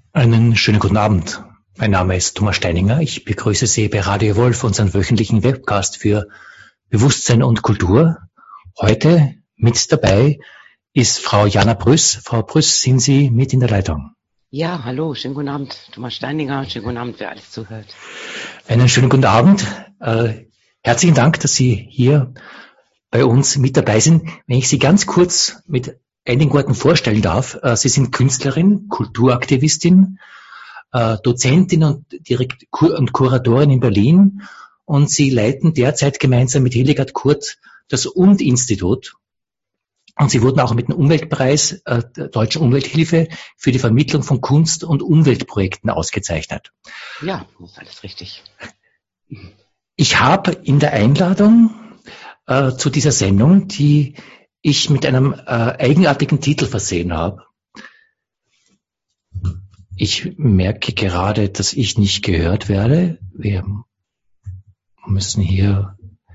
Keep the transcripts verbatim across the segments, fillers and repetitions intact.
Einen schönen guten Abend. Mein Name ist Thomas Steininger. Ich begrüße Sie bei Radio Wolf, unseren wöchentlichen Webcast für Bewusstsein und Kultur. Heute mit dabei ist Frau Jana Brüss. Frau Brüss, sind Sie mit in der Leitung? Ja, hallo, schönen guten Abend, Thomas Steininger, schönen guten Abend, wer alles zuhört. Einen schönen guten Abend. Äh, herzlichen Dank, dass Sie hier bei uns mit dabei sind. Wenn ich Sie ganz kurz mit einigen Worten vorstellen darf. Äh, Sie sind Künstlerin, Kulturaktivistin, äh, Dozentin und, Direkt- Kur- und Kuratorin in Berlin und Sie leiten derzeit gemeinsam mit Hildegard Kurth das U N D-Institut. Und Sie wurden auch mit dem Umweltpreis äh, der Deutschen Umwelthilfe für die Vermittlung von Kunst- und Umweltprojekten ausgezeichnet. Ja, das ist alles richtig. Ich habe in der Einladung äh, zu dieser Sendung, die ich mit einem äh, eigenartigen Titel versehen habe. Ich merke gerade, dass ich nicht gehört werde. Wir müssen hier...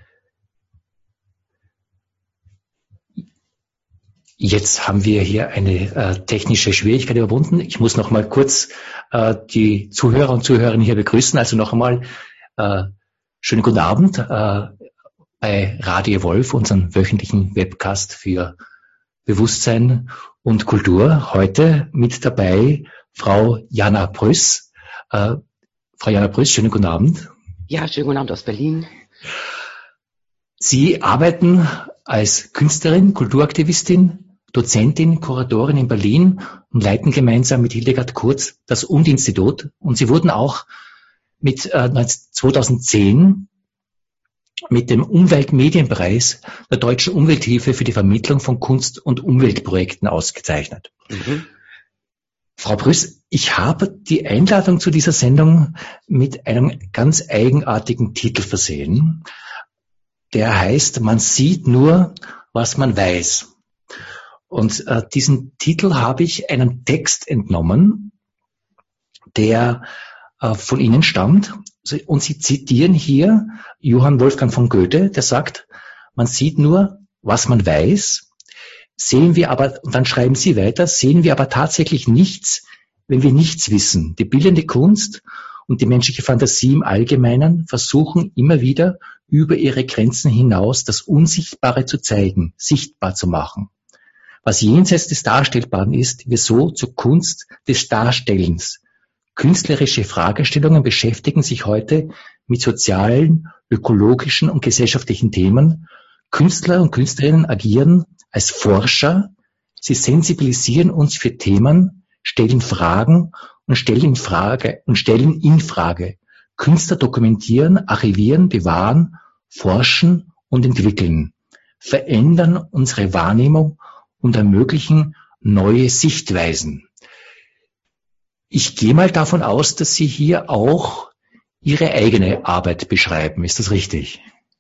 Jetzt haben wir hier eine äh, technische Schwierigkeit überwunden. Ich muss noch mal kurz äh, die Zuhörer und Zuhörerinnen hier begrüßen. Also noch einmal äh, schönen guten Abend äh, bei Radio Wolf, unseren wöchentlichen Webcast für Bewusstsein und Kultur. Heute mit dabei Frau Jana Brüss. Äh, Frau Jana Brüss, schönen guten Abend. Ja, schönen guten Abend aus Berlin. Sie arbeiten als Künstlerin, Kulturaktivistin, Dozentin, Kuratorin in Berlin und leiten gemeinsam mit Hildegard Kurth das U N D-Institut. Und Sie wurden auch mit äh, zweitausendzehn mit dem Umweltmedienpreis der Deutschen Umwelthilfe für die Vermittlung von Kunst- und Umweltprojekten ausgezeichnet. Mhm. Frau Brüss, ich habe die Einladung zu dieser Sendung mit einem ganz eigenartigen Titel versehen. Der heißt, man sieht nur, was man weiß. Und äh, diesen Titel habe ich einem Text entnommen, der äh, von Ihnen stammt. Und Sie zitieren hier Johann Wolfgang von Goethe, der sagt, man sieht nur, was man weiß, sehen wir aber, und dann schreiben Sie weiter, sehen wir aber tatsächlich nichts, wenn wir nichts wissen. Die bildende Kunst und die menschliche Fantasie im Allgemeinen versuchen immer wieder, über ihre Grenzen hinaus das Unsichtbare zu zeigen, sichtbar zu machen. Was jenseits des Darstellbaren ist, wird so zur Kunst des Darstellens. Künstlerische Fragestellungen beschäftigen sich heute mit sozialen, ökologischen und gesellschaftlichen Themen. Künstler und Künstlerinnen agieren als Forscher. Sie sensibilisieren uns für Themen, stellen Fragen und stellen in Frage und stellen in Frage. Künstler dokumentieren, archivieren, bewahren, forschen und entwickeln, verändern unsere Wahrnehmung und ermöglichen neue Sichtweisen. Ich gehe mal davon aus, dass Sie hier auch Ihre eigene Arbeit beschreiben. Ist das richtig?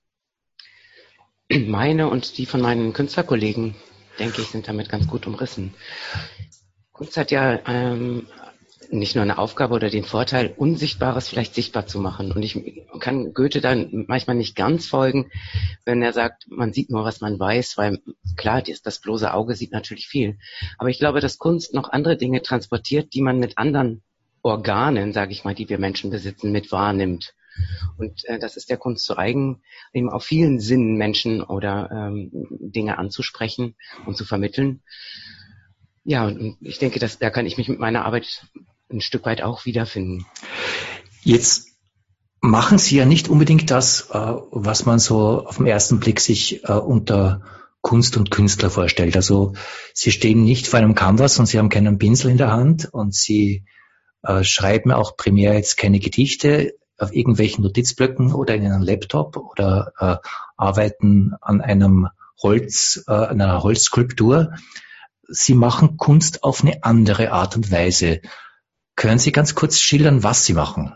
Meine und die von meinen Künstlerkollegen, denke ich, sind damit ganz gut umrissen. Kunst hat ja ähm, nicht nur eine Aufgabe oder den Vorteil, Unsichtbares vielleicht sichtbar zu machen. Und ich kann Goethe dann manchmal nicht ganz folgen, wenn er sagt, man sieht nur, was man weiß, weil klar, das bloße Auge sieht natürlich viel. Aber ich glaube, dass Kunst noch andere Dinge transportiert, die man mit anderen Organen, sage ich mal, die wir Menschen besitzen, mit wahrnimmt. Und äh, das ist der Kunst zu eigen, eben auf vielen Sinnen Menschen oder ähm, Dinge anzusprechen und zu vermitteln. Ja, und ich denke, dass da kann ich mich mit meiner Arbeit ein Stück weit auch wiederfinden. Jetzt machen Sie ja nicht unbedingt das, was man so auf den ersten Blick sich unter Kunst und Künstler vorstellt. Also Sie stehen nicht vor einem Canvas und Sie haben keinen Pinsel in der Hand und Sie schreiben auch primär jetzt keine Gedichte auf irgendwelchen Notizblöcken oder in einem Laptop oder arbeiten an einem Holz, an einer Holzskulptur. Sie machen Kunst auf eine andere Art und Weise. Können Sie ganz kurz schildern, was Sie machen?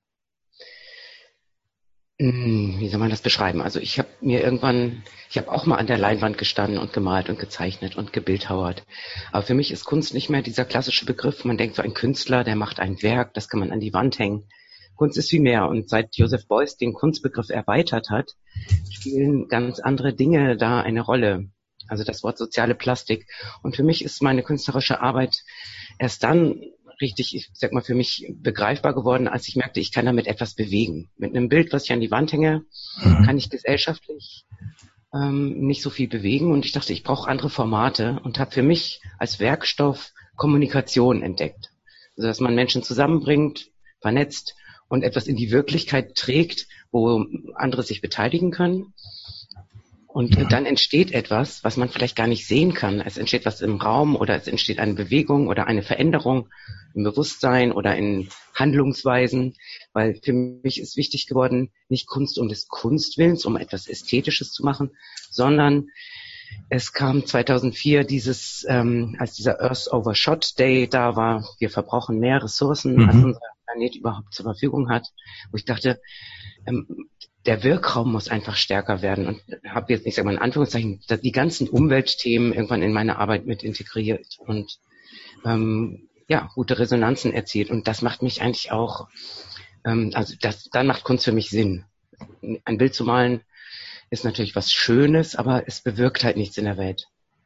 Wie soll man das beschreiben? Also ich habe mir irgendwann, ich habe auch mal an der Leinwand gestanden und gemalt und gezeichnet und gebildhauert. Aber für mich ist Kunst nicht mehr dieser klassische Begriff. Man denkt so, ein Künstler, der macht ein Werk, das kann man an die Wand hängen. Kunst ist viel mehr. Und seit Joseph Beuys den Kunstbegriff erweitert hat, spielen ganz andere Dinge da eine Rolle. Also das Wort soziale Plastik. Und für mich ist meine künstlerische Arbeit erst dann richtig, ich sag mal, für mich begreifbar geworden, als ich merkte, ich kann damit etwas bewegen. Mit einem Bild, was ich an die Wand hänge, mhm. kann ich gesellschaftlich ähm, nicht so viel bewegen. Und ich dachte, ich brauche andere Formate und habe für mich als Werkstoff Kommunikation entdeckt. Also dass man Menschen zusammenbringt, vernetzt und etwas in die Wirklichkeit trägt, wo andere sich beteiligen können. Und mhm. dann entsteht etwas, was man vielleicht gar nicht sehen kann. Es entsteht was im Raum oder es entsteht eine Bewegung oder eine Veränderung im Bewusstsein oder in Handlungsweisen. Weil für mich ist wichtig geworden, nicht Kunst um des Kunstwillens, um etwas Ästhetisches zu machen, sondern es kam zweitausendvier dieses, ähm, als dieser Earth Overshot Day da war, wir verbrauchen mehr Ressourcen, mhm. als unser Planet überhaupt zur Verfügung hat, wo ich dachte, ähm, der Wirkraum muss einfach stärker werden und habe jetzt, ich sage mal in Anführungszeichen, die ganzen Umweltthemen irgendwann in meine Arbeit mit integriert und ähm, ja, gute Resonanzen erzielt. Und das macht mich eigentlich auch, ähm, also das, dann macht Kunst für mich Sinn. Ein Bild zu malen ist natürlich was Schönes, aber es bewirkt halt nichts in der Welt.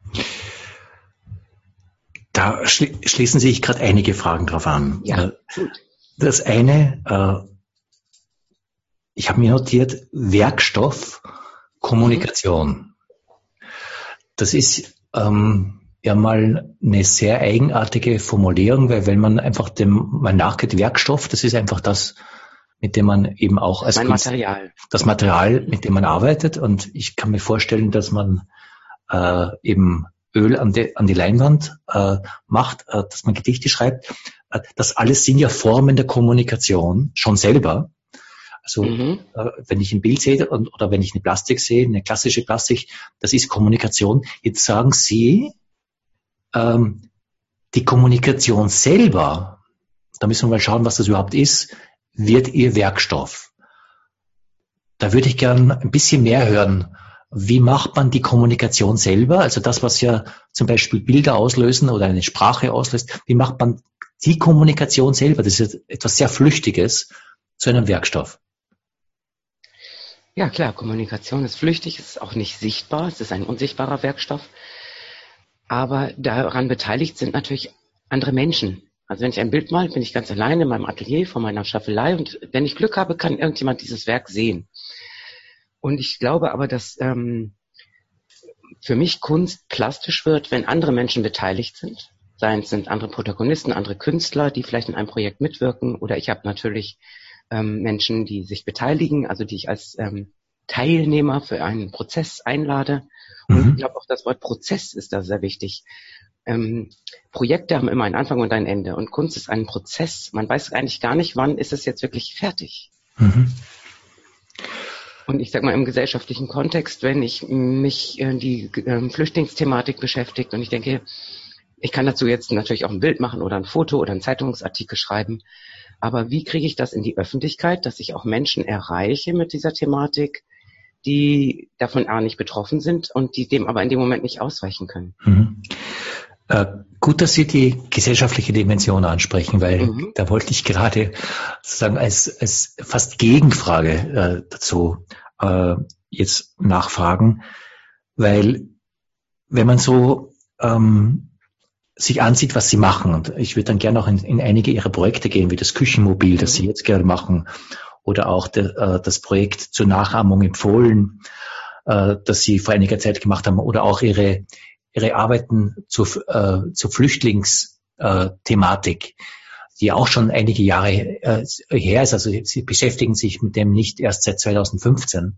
Da schli- schließen sich gerade einige Fragen drauf an. Ja, gut. Das eine, äh, ich habe mir notiert, Werkstoff, Kommunikation. Mhm. Das ist ähm, ja mal eine sehr eigenartige Formulierung, weil wenn man einfach dem mal nachgeht, Werkstoff, das ist einfach das, mit dem man eben auch als mein Kunst, Material. das Material, mit dem man arbeitet. Und ich kann mir vorstellen, dass man äh, eben Öl an die, an die Leinwand äh, macht, äh, dass man Gedichte schreibt. Äh, das alles sind ja Formen der Kommunikation schon selber. Also mhm. äh, wenn ich ein Bild sehe und, oder wenn ich eine Plastik sehe, eine klassische Plastik, das ist Kommunikation. Jetzt sagen Sie, ähm, die Kommunikation selber, da müssen wir mal schauen, was das überhaupt ist, wird Ihr Werkstoff. Da würde ich gern ein bisschen mehr hören. Wie macht man die Kommunikation selber? Also das, was ja zum Beispiel Bilder auslösen oder eine Sprache auslöst. Wie macht man die Kommunikation selber? Das ist etwas sehr Flüchtiges zu einem Werkstoff. Ja klar, Kommunikation ist flüchtig, es ist auch nicht sichtbar, es ist ein unsichtbarer Werkstoff. Aber daran beteiligt sind natürlich andere Menschen. Also wenn ich ein Bild male, bin ich ganz alleine in meinem Atelier vor meiner Staffelei und wenn ich Glück habe, kann irgendjemand dieses Werk sehen. Und ich glaube aber, dass ähm, für mich Kunst plastisch wird, wenn andere Menschen beteiligt sind. Seien es sind andere Protagonisten, andere Künstler, die vielleicht in einem Projekt mitwirken. Oder ich habe natürlich ähm, Menschen, die sich beteiligen, also die ich als ähm, Teilnehmer für einen Prozess einlade. Und mhm. ich glaube auch das Wort Prozess ist da sehr wichtig. Ähm, Projekte haben immer einen Anfang und ein Ende. Und Kunst ist ein Prozess. Man weiß eigentlich gar nicht, wann ist es jetzt wirklich fertig. Mhm. Und ich sag mal, im gesellschaftlichen Kontext, wenn ich mich äh, die äh, Flüchtlingsthematik beschäftigt und ich denke, ich kann dazu jetzt natürlich auch ein Bild machen oder ein Foto oder einen Zeitungsartikel schreiben, aber wie kriege ich das in die Öffentlichkeit, dass ich auch Menschen erreiche mit dieser Thematik, die davon auch nicht betroffen sind und die dem aber in dem Moment nicht ausweichen können? Mhm. Äh, gut, dass Sie die gesellschaftliche Dimension ansprechen, weil mhm. da wollte ich gerade sozusagen als, als fast Gegenfrage äh, dazu äh, jetzt nachfragen, weil wenn man so ähm, sich ansieht, was Sie machen, und ich würde dann gerne auch in, in einige Ihrer Projekte gehen, wie das Küchenmobil, das mhm. Sie jetzt gerade machen, oder auch de, äh, das Projekt zur Nachahmung empfohlen, äh, das Sie vor einiger Zeit gemacht haben, oder auch Ihre Ihre Arbeiten zur, äh, zur Flüchtlingsthematik, äh, die auch schon einige Jahre äh, her ist. Also Sie beschäftigen sich mit dem nicht erst seit zweitausendfünfzehn.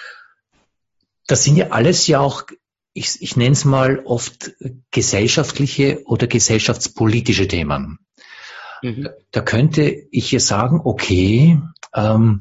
Das sind ja alles ja auch, ich, ich nenne es mal oft gesellschaftliche oder gesellschaftspolitische Themen. Mhm. Da, da könnte ich ja sagen, okay, ähm,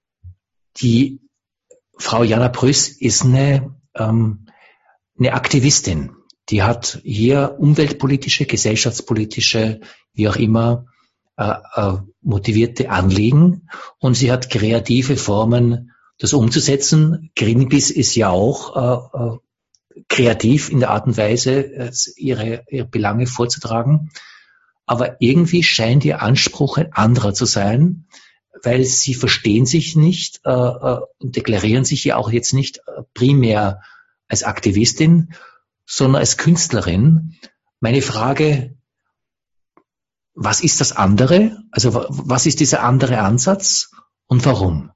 die Frau Jana Brüss ist eine, ähm, eine Aktivistin. Die hat hier umweltpolitische, gesellschaftspolitische, wie auch immer, äh, äh, motivierte Anliegen und sie hat kreative Formen, das umzusetzen. Greenpeace ist ja auch äh, äh, kreativ in der Art und Weise, äh, ihre, ihre Belange vorzutragen. Aber irgendwie scheint ihr Anspruch ein anderer zu sein, weil sie verstehen sich nicht äh, äh, und deklarieren sich ja auch jetzt nicht äh, primär als Aktivistin, sondern als Künstlerin. Meine Frage, was ist das andere? Also was ist dieser andere Ansatz und warum?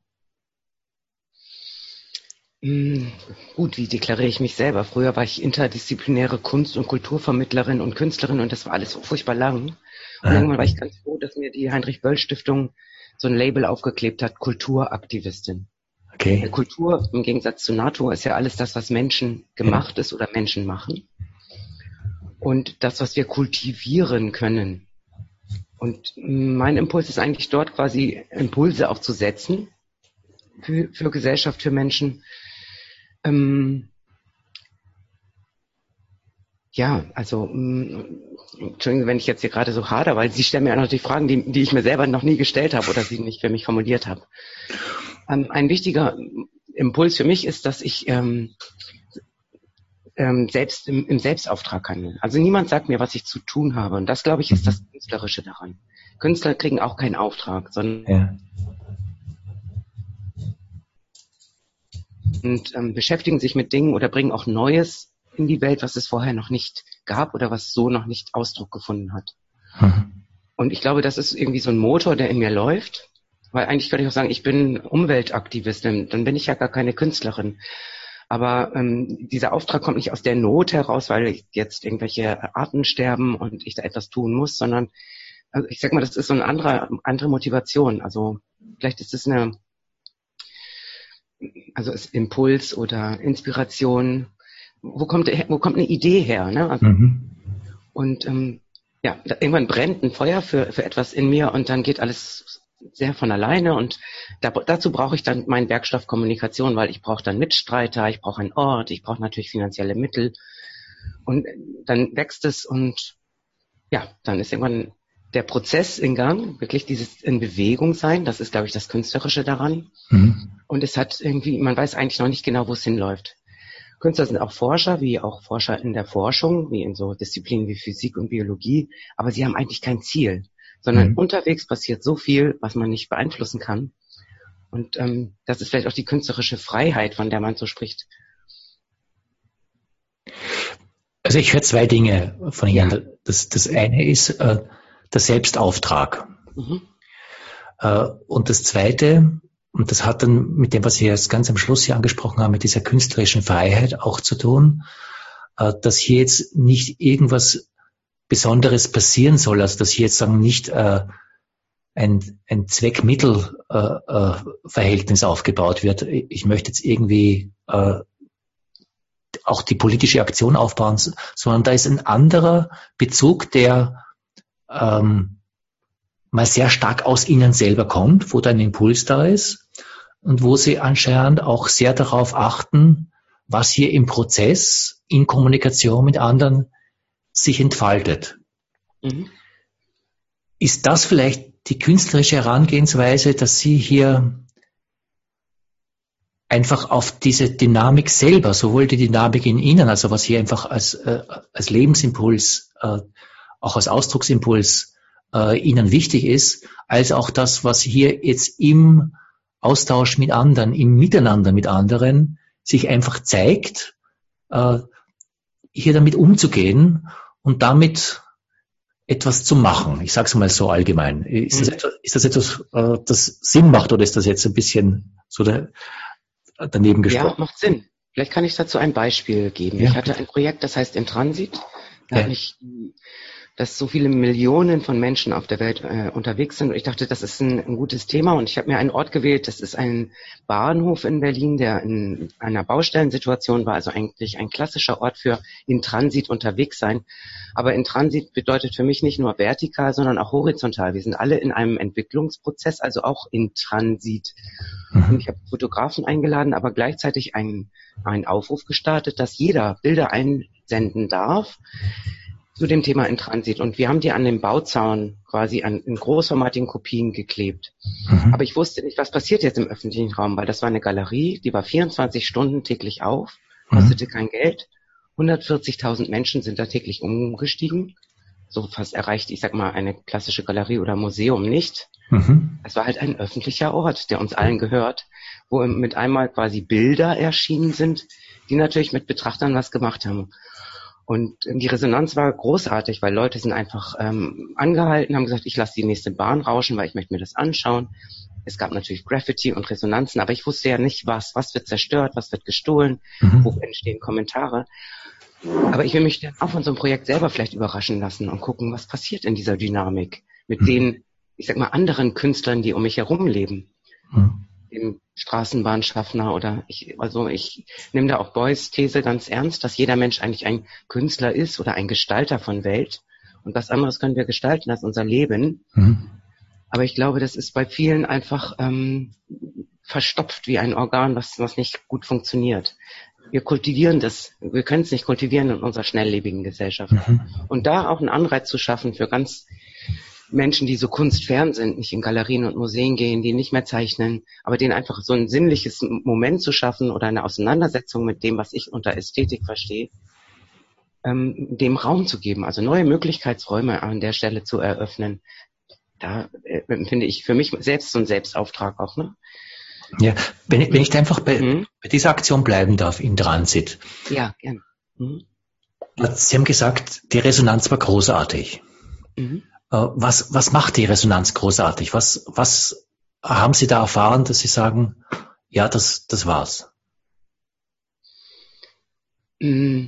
Gut, wie deklariere ich mich selber? Früher war ich interdisziplinäre Kunst- und Kulturvermittlerin und Künstlerin und das war alles so furchtbar lang. Und äh. irgendwann war ich ganz froh, dass mir die Heinrich-Böll-Stiftung so ein Label aufgeklebt hat, Kulturaktivistin. Okay. Kultur im Gegensatz zu Natur ist ja alles das, was Menschen gemacht ist oder Menschen machen. Und das, was wir kultivieren können. Und mein Impuls ist eigentlich dort quasi Impulse auch zu setzen für, für Gesellschaft, für Menschen. Ähm, ja, also, mh, Entschuldigung, wenn ich jetzt hier gerade so hader, weil Sie stellen mir auch noch die Fragen, die, die ich mir selber noch nie gestellt habe oder sie nicht für mich formuliert habe. Ähm, ein wichtiger Impuls für mich ist, dass ich ähm, ähm, selbst im, im Selbstauftrag handle. Also niemand sagt mir, was ich zu tun habe. Und das, glaube ich, ist das Künstlerische daran. Künstler kriegen auch keinen Auftrag, sondern ja. und ähm, beschäftigen sich mit Dingen oder bringen auch Neues in die Welt, was es vorher noch nicht gab oder was so noch nicht Ausdruck gefunden hat. Mhm. Und ich glaube, das ist irgendwie so ein Motor, der in mir läuft. Weil eigentlich könnte ich auch sagen, ich bin Umweltaktivistin, dann bin ich ja gar keine Künstlerin. Aber ähm, dieser Auftrag kommt nicht aus der Not heraus, weil jetzt irgendwelche Arten sterben und ich da etwas tun muss, sondern also ich sag mal, das ist so eine andere, andere Motivation. Also vielleicht ist es eine, also ist Impuls oder Inspiration. Wo kommt, wo kommt eine Idee her? Ne? Also, mhm. Und ähm, ja, irgendwann brennt ein Feuer für, für etwas in mir und dann geht alles sehr von alleine und da, dazu brauche ich dann meinen Werkstoff Kommunikation, weil ich brauche dann Mitstreiter, ich brauche einen Ort, ich brauche natürlich finanzielle Mittel und dann wächst es und ja, dann ist irgendwann der Prozess in Gang, wirklich dieses in Bewegung sein, das ist, glaube ich, das Künstlerische daran. Mhm. Und es hat irgendwie, man weiß eigentlich noch nicht genau, wo es hinläuft. Künstler sind auch Forscher, wie auch Forscher in der Forschung, wie in so Disziplinen wie Physik und Biologie, aber sie haben eigentlich kein Ziel, sondern mhm. unterwegs passiert so viel, was man nicht beeinflussen kann. Und ähm, das ist vielleicht auch die künstlerische Freiheit, von der man so spricht. Also ich höre zwei Dinge von Ihnen. Ja. Das, das eine ist äh, der Selbstauftrag. Mhm. Äh, und das zweite, und das hat dann mit dem, was Sie jetzt ganz am Schluss hier angesprochen haben, mit dieser künstlerischen Freiheit auch zu tun, äh, dass hier jetzt nicht irgendwas Besonderes passieren soll, also dass hier jetzt sagen nicht äh, ein, ein Zweck-Mittel-Verhältnis äh, äh, aufgebaut wird. Ich möchte jetzt irgendwie äh, auch die politische Aktion aufbauen, sondern da ist ein anderer Bezug, der ähm, mal sehr stark aus Ihnen selber kommt, wo da ein Impuls da ist und wo Sie anscheinend auch sehr darauf achten, was hier im Prozess in Kommunikation mit anderen sich entfaltet. Mhm. Ist das vielleicht die künstlerische Herangehensweise, dass Sie hier einfach auf diese Dynamik selber, sowohl die Dynamik in Ihnen, also was hier einfach als, äh, als Lebensimpuls, äh, auch als Ausdrucksimpuls äh, Ihnen wichtig ist, als auch das, was hier jetzt im Austausch mit anderen, im Miteinander mit anderen sich einfach zeigt, äh, hier damit umzugehen und damit etwas zu machen. Ich sage es mal so allgemein. Ist das etwas, ist das etwas, äh, das Sinn macht oder ist das jetzt ein bisschen so der, daneben gesprochen? Ja, macht Sinn. Vielleicht kann ich dazu ein Beispiel geben. Ja. Ich hatte ein Projekt, das heißt In Transit. Da ja. habe ich, dass so viele Millionen von Menschen auf der Welt äh, unterwegs sind. Und ich dachte, das ist ein, ein gutes Thema. Und ich habe mir einen Ort gewählt, das ist ein Bahnhof in Berlin, der in einer Baustellensituation war. Also eigentlich ein klassischer Ort für in Transit unterwegs sein. Aber in Transit bedeutet für mich nicht nur vertikal, sondern auch horizontal. Wir sind alle in einem Entwicklungsprozess, also auch in Transit. Mhm. Und ich habe Fotografen eingeladen, aber gleichzeitig einen, einen Aufruf gestartet, dass jeder Bilder einsenden darf zu dem Thema in Transit. Und wir haben die an dem Bauzaun quasi an, in großformatigen Kopien geklebt. Mhm. Aber ich wusste nicht, was passiert jetzt im öffentlichen Raum, weil das war eine Galerie, die war vierundzwanzig Stunden täglich auf, kostete mhm. kein Geld. hundertvierzigtausend Menschen sind da täglich umgestiegen. So fast erreicht, ich sag mal, eine klassische Galerie oder Museum nicht. Mhm. Es war halt ein öffentlicher Ort, der uns allen gehört, wo mit einmal quasi Bilder erschienen sind, die natürlich mit Betrachtern was gemacht haben. Und die Resonanz war großartig, weil Leute sind einfach ähm, angehalten, haben gesagt, ich lasse die nächste Bahn rauschen, weil ich möchte mir das anschauen. Es gab natürlich Graffiti und Resonanzen, aber ich wusste ja nicht, was. Was wird zerstört, was wird gestohlen, mhm. wo entstehen Kommentare. Aber ich will mich dann auch von so einem Projekt selber vielleicht überraschen lassen und gucken, was passiert in dieser Dynamik mit mhm. den, ich sag mal, anderen Künstlern, die um mich herum leben. Mhm. Dem Straßenbahnschaffner oder ich, also ich nehme da auch Beuys These ganz ernst, dass jeder Mensch eigentlich ein Künstler ist oder ein Gestalter von Welt. Und was anderes können wir gestalten als unser Leben. Mhm. Aber ich glaube, das ist bei vielen einfach ähm, verstopft wie ein Organ, was, was nicht gut funktioniert. Wir kultivieren das, wir können es nicht kultivieren in unserer schnelllebigen Gesellschaft. Mhm. Und da auch einen Anreiz zu schaffen für ganz Menschen, die so kunstfern sind, nicht in Galerien und Museen gehen, die nicht mehr zeichnen, aber denen einfach so ein sinnliches Moment zu schaffen oder eine Auseinandersetzung mit dem, was ich unter Ästhetik verstehe, ähm, dem Raum zu geben, also neue Möglichkeitsräume an der Stelle zu eröffnen. Da äh, finde ich für mich selbst so ein Selbstauftrag auch, ne? Ja, wenn ich, wenn ich einfach bei, mhm. bei dieser Aktion bleiben darf, in Transit. Ja, gerne. Mhm. Sie haben gesagt, die Resonanz war großartig. Mhm. Was, was macht die Resonanz großartig? Was, was haben Sie da erfahren, dass Sie sagen, ja, das, das war's? Das,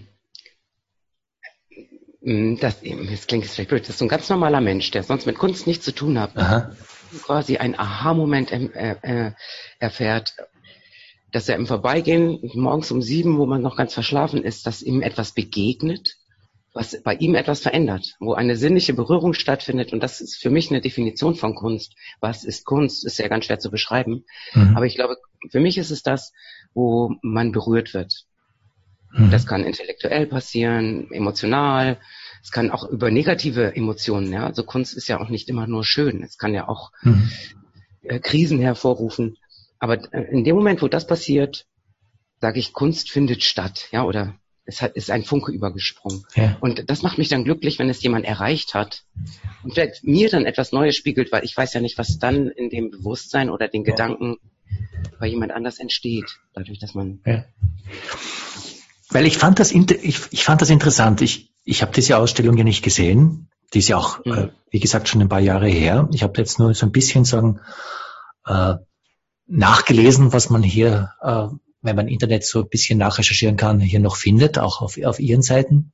das klingt jetzt vielleicht blöd, das ist so ein ganz normaler Mensch, der sonst mit Kunst nichts zu tun hat. Aha. Quasi ein Aha-Moment äh, erfährt, dass er im Vorbeigehen morgens um sieben, wo man noch ganz verschlafen ist, dass ihm etwas begegnet, was bei ihm etwas verändert, wo eine sinnliche Berührung stattfindet. Und das ist für mich eine Definition von Kunst. Was ist Kunst? Ist ja ganz schwer zu beschreiben. Mhm. Aber ich glaube, für mich ist es das, wo man berührt wird. Mhm. Das kann intellektuell passieren, emotional. Es kann auch über negative Emotionen. Ja? Also Kunst ist ja auch nicht immer nur schön. Es kann ja auch mhm. äh, Krisen hervorrufen. Aber äh, in dem Moment, wo das passiert, sage ich, Kunst findet statt. Ja, oder es hat, ist ein Funke übergesprungen. Ja. Und das macht mich dann glücklich, wenn es jemand erreicht hat und vielleicht mir dann etwas Neues spiegelt, weil ich weiß ja nicht, was dann in dem Bewusstsein oder den ja. Gedanken bei jemand anders entsteht, dadurch, dass man... Ja. Weil ich fand das, ich, ich fand das interessant. Ich, ich habe diese Ausstellung ja nicht gesehen. Die ist ja auch, mhm. äh, wie gesagt, schon ein paar Jahre her. Ich habe jetzt nur so ein bisschen sagen äh, nachgelesen, was man hier... Äh, wenn man im Internet so ein bisschen nachrecherchieren kann, hier noch findet, auch auf, auf Ihren Seiten.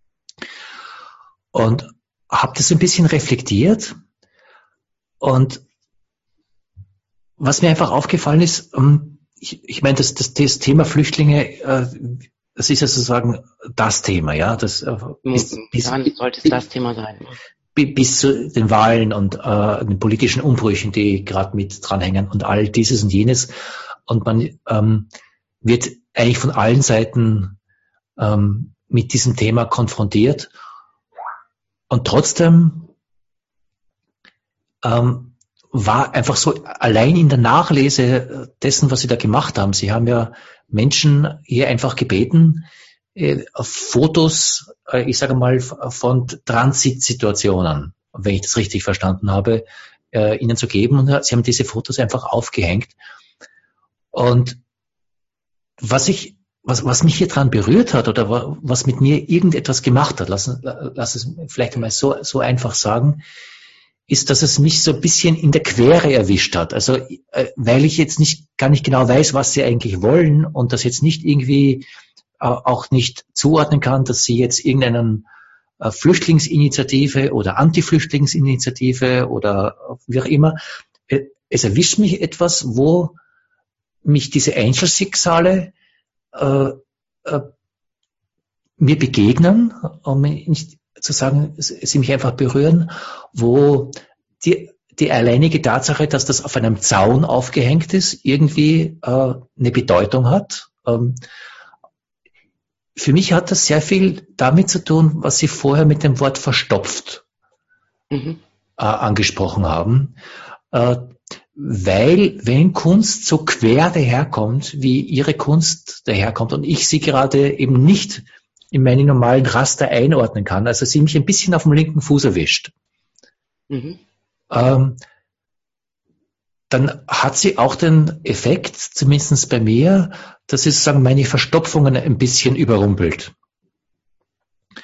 Und habe das ein bisschen reflektiert. Und was mir einfach aufgefallen ist, ich, ich meine, das, das, das Thema Flüchtlinge, das ist ja sozusagen das Thema, ja. Das bis, bis, Dann sollte es das Thema sein. Bis zu den Wahlen und äh, den politischen Umbrüchen, die gerade mit dranhängen und all dieses und jenes. Und man ähm, wird eigentlich von allen Seiten ähm, mit diesem Thema konfrontiert. Und trotzdem ähm, war einfach so allein in der Nachlese dessen, was Sie da gemacht haben. Sie haben ja Menschen hier einfach gebeten, äh, Fotos, äh, ich sage mal, von Transitsituationen, wenn ich das richtig verstanden habe, äh, ihnen zu geben. Und Sie haben diese Fotos einfach aufgehängt. Und Was ich, was, was mich hier dran berührt hat oder was mit mir irgendetwas gemacht hat, lass, lass es vielleicht einmal so, so einfach sagen, ist, dass es mich so ein bisschen in der Quere erwischt hat. Also, äh, weil ich jetzt nicht, gar nicht genau weiß, was sie eigentlich wollen und das jetzt nicht irgendwie äh, auch nicht zuordnen kann, dass sie jetzt irgendeinen äh, Flüchtlingsinitiative oder Anti-Flüchtlingsinitiative oder wie auch immer, äh, es erwischt mich etwas, wo mich diese Einzelschicksale äh, äh, mir begegnen, um nicht zu sagen, sie mich einfach berühren, wo die, die alleinige Tatsache, dass das auf einem Zaun aufgehängt ist, irgendwie äh, eine Bedeutung hat. Ähm, für mich hat das sehr viel damit zu tun, was Sie vorher mit dem Wort verstopft mhm. äh, angesprochen haben. Äh, Weil, wenn Kunst so quer daherkommt, wie Ihre Kunst daherkommt und ich sie gerade eben nicht in meine normalen Raster einordnen kann, also sie mich ein bisschen auf dem linken Fuß erwischt, mhm. ähm, dann hat sie auch den Effekt, zumindest bei mir, dass sie sozusagen meine Verstopfungen ein bisschen überrumpelt.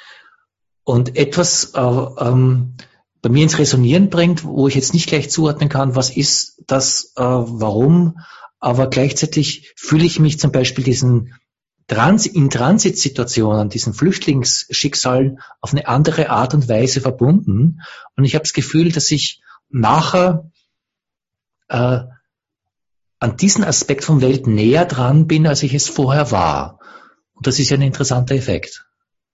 und etwas äh, ähm, bei mir ins Resonieren bringt, wo ich jetzt nicht gleich zuordnen kann, was ist das, äh, warum, aber gleichzeitig fühle ich mich zum Beispiel diesen Trans- in Transitsituationen, diesen Flüchtlingsschicksalen auf eine andere Art und Weise verbunden. Und ich habe das Gefühl, dass ich nachher äh, an diesen Aspekt von Welt näher dran bin, als ich es vorher war. Und das ist ja ein interessanter Effekt.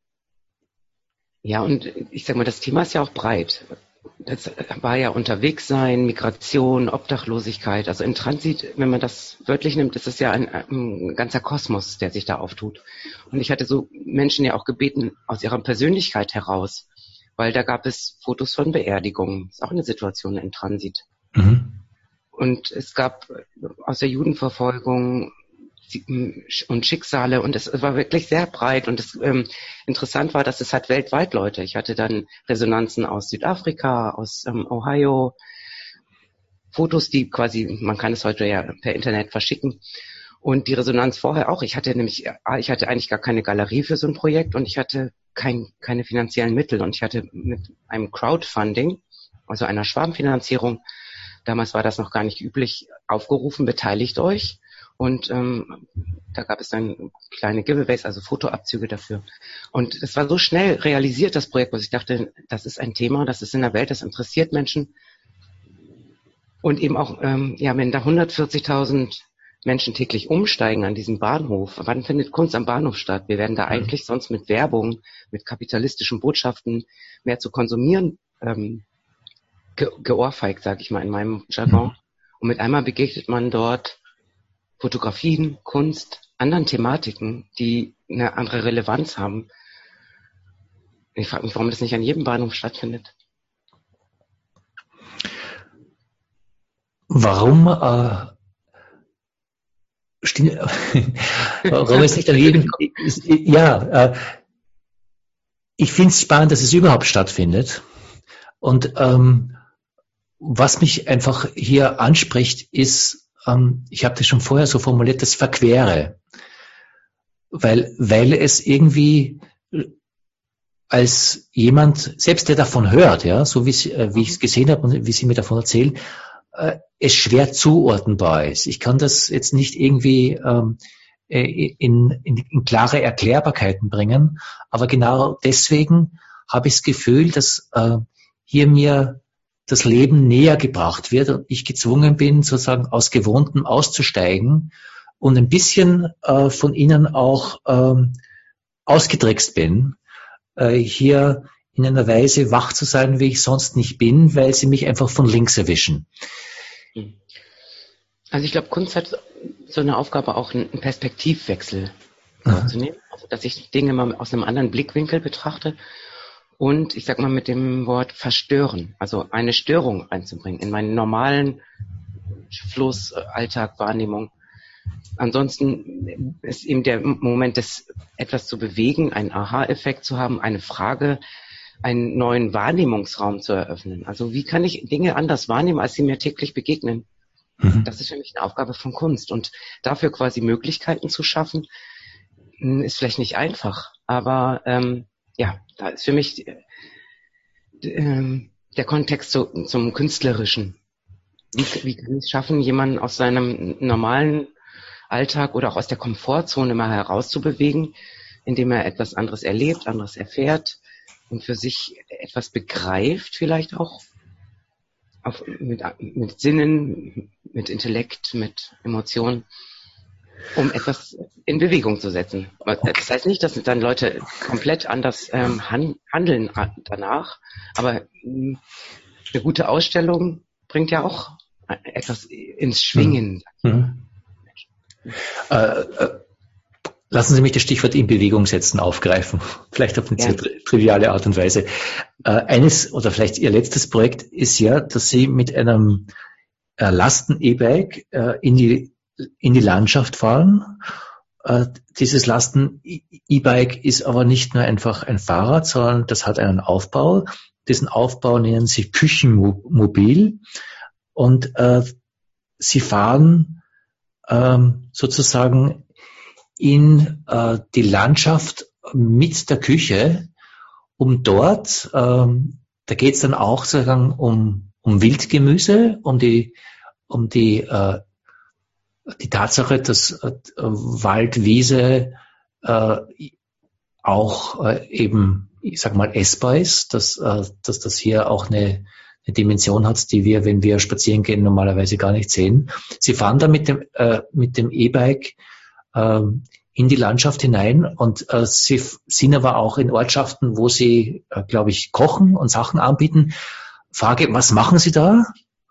Ja, und ich sag mal, das Thema ist ja auch breit. Das war ja Unterwegssein, Migration, Obdachlosigkeit. Also in Transit, wenn man das wörtlich nimmt, ist es ja ein, ein ganzer Kosmos, der sich da auftut. Und ich hatte so Menschen ja auch gebeten, aus ihrer Persönlichkeit heraus, weil da gab es Fotos von Beerdigungen. Das ist auch eine Situation in Transit. Mhm. Und es gab aus der Judenverfolgung und Schicksale und es, es war wirklich sehr breit und es ähm, interessant war, dass es hat weltweit Leute. Ich hatte dann Resonanzen aus Südafrika, aus ähm, Ohio, Fotos, die quasi, man kann es heute ja per Internet verschicken und die Resonanz vorher auch. Ich hatte nämlich, ich hatte eigentlich gar keine Galerie für so ein Projekt und ich hatte kein, keine finanziellen Mittel und ich hatte mit einem Crowdfunding, also einer Schwarmfinanzierung, damals war das noch gar nicht üblich, aufgerufen, beteiligt euch. Und ähm, da gab es dann kleine Giveaways, also Fotoabzüge dafür. Und es war so schnell realisiert, das Projekt, was ich dachte, das ist ein Thema, das ist in der Welt, das interessiert Menschen. Und eben auch, ähm, ja, wenn da hundertvierzigtausend Menschen täglich umsteigen an diesem Bahnhof, wann findet Kunst am Bahnhof statt? Wir werden da mhm. eigentlich sonst mit Werbung, mit kapitalistischen Botschaften mehr zu konsumieren ähm, ge- geohrfeigt, sage ich mal in meinem Jargon. Mhm. Und mit einmal begegnet man dort Fotografien, Kunst, anderen Thematiken, die eine andere Relevanz haben. Ich frage mich, warum das nicht an jedem Bahnhof stattfindet. Warum, äh, stimmt, warum es nicht an jedem, ist, ja, äh, ich finde es spannend, dass es überhaupt stattfindet. Und ähm, was mich einfach hier anspricht, ist, ähm, ich habe das schon vorher so formuliert, das Verquere. Weil, weil es irgendwie als jemand, selbst der davon hört, ja, so wie, äh, wie ich es gesehen habe und wie Sie mir davon erzählen, äh, es schwer zuordnenbar ist. Ich kann das jetzt nicht irgendwie ähm, in, in, in klare Erklärbarkeiten bringen, aber genau deswegen habe ich das Gefühl, dass äh, hier mir das Leben näher gebracht wird und ich gezwungen bin, sozusagen aus Gewohntem auszusteigen und ein bisschen äh, von ihnen auch ähm, ausgetrickst bin, äh, hier in einer Weise wach zu sein, wie ich sonst nicht bin, weil sie mich einfach von links erwischen. Also ich glaube, Kunst hat so eine Aufgabe, auch einen Perspektivwechsel vorzunehmen. Also dass ich Dinge mal aus einem anderen Blickwinkel betrachte und ich sag mal mit dem Wort verstören, also eine Störung einzubringen in meinen normalen Fluss, Alltag, Wahrnehmung. Ansonsten ist eben der Moment, des etwas zu bewegen, einen Aha-Effekt zu haben, eine Frage, einen neuen Wahrnehmungsraum zu eröffnen. Also wie kann ich Dinge anders wahrnehmen, als sie mir täglich begegnen? Mhm. Das ist für mich eine Aufgabe von Kunst. Und dafür quasi Möglichkeiten zu schaffen, ist vielleicht nicht einfach. Aber ähm, ja, da ist für mich äh, der Kontext zu, zum Künstlerischen. Wie, wie kann ich es schaffen, jemanden aus seinem normalen Alltag oder auch aus der Komfortzone mal herauszubewegen, indem er etwas anderes erlebt, anderes erfährt und für sich etwas begreift, vielleicht auch auf, mit, mit Sinnen, mit Intellekt, mit Emotionen, um etwas in Bewegung zu setzen. Das heißt nicht, dass dann Leute komplett anders ähm, handeln danach, aber mh, eine gute Ausstellung bringt ja auch etwas ins Schwingen. Mhm. Äh, äh, lassen Sie mich das Stichwort in Bewegung setzen aufgreifen, vielleicht auf eine ja. sehr tri- triviale Art und Weise. Äh, eines oder vielleicht Ihr letztes Projekt ist ja, dass Sie mit einem äh, Lasten-E-Bike äh, in die in die Landschaft fahren. Äh, dieses Lasten-E-Bike ist aber nicht nur einfach ein Fahrrad, sondern das hat einen Aufbau. Diesen Aufbau nennen Sie Küchenmobil und äh, Sie fahren ähm, sozusagen in äh, die Landschaft mit der Küche um dort, ähm, da geht es dann auch sozusagen um, um Wildgemüse, um die, um die, äh, die Tatsache, dass äh, Wald, Wiese äh, auch äh, eben, ich sag mal, essbar ist, dass, äh, dass das hier auch eine, eine Dimension hat, die wir, wenn wir spazieren gehen, normalerweise gar nicht sehen. Sie fahren da mit dem äh, mit dem E-Bike äh, in die Landschaft hinein und äh, sie sind aber auch in Ortschaften, wo sie, äh, glaube ich, kochen und Sachen anbieten. Frage, was machen Sie da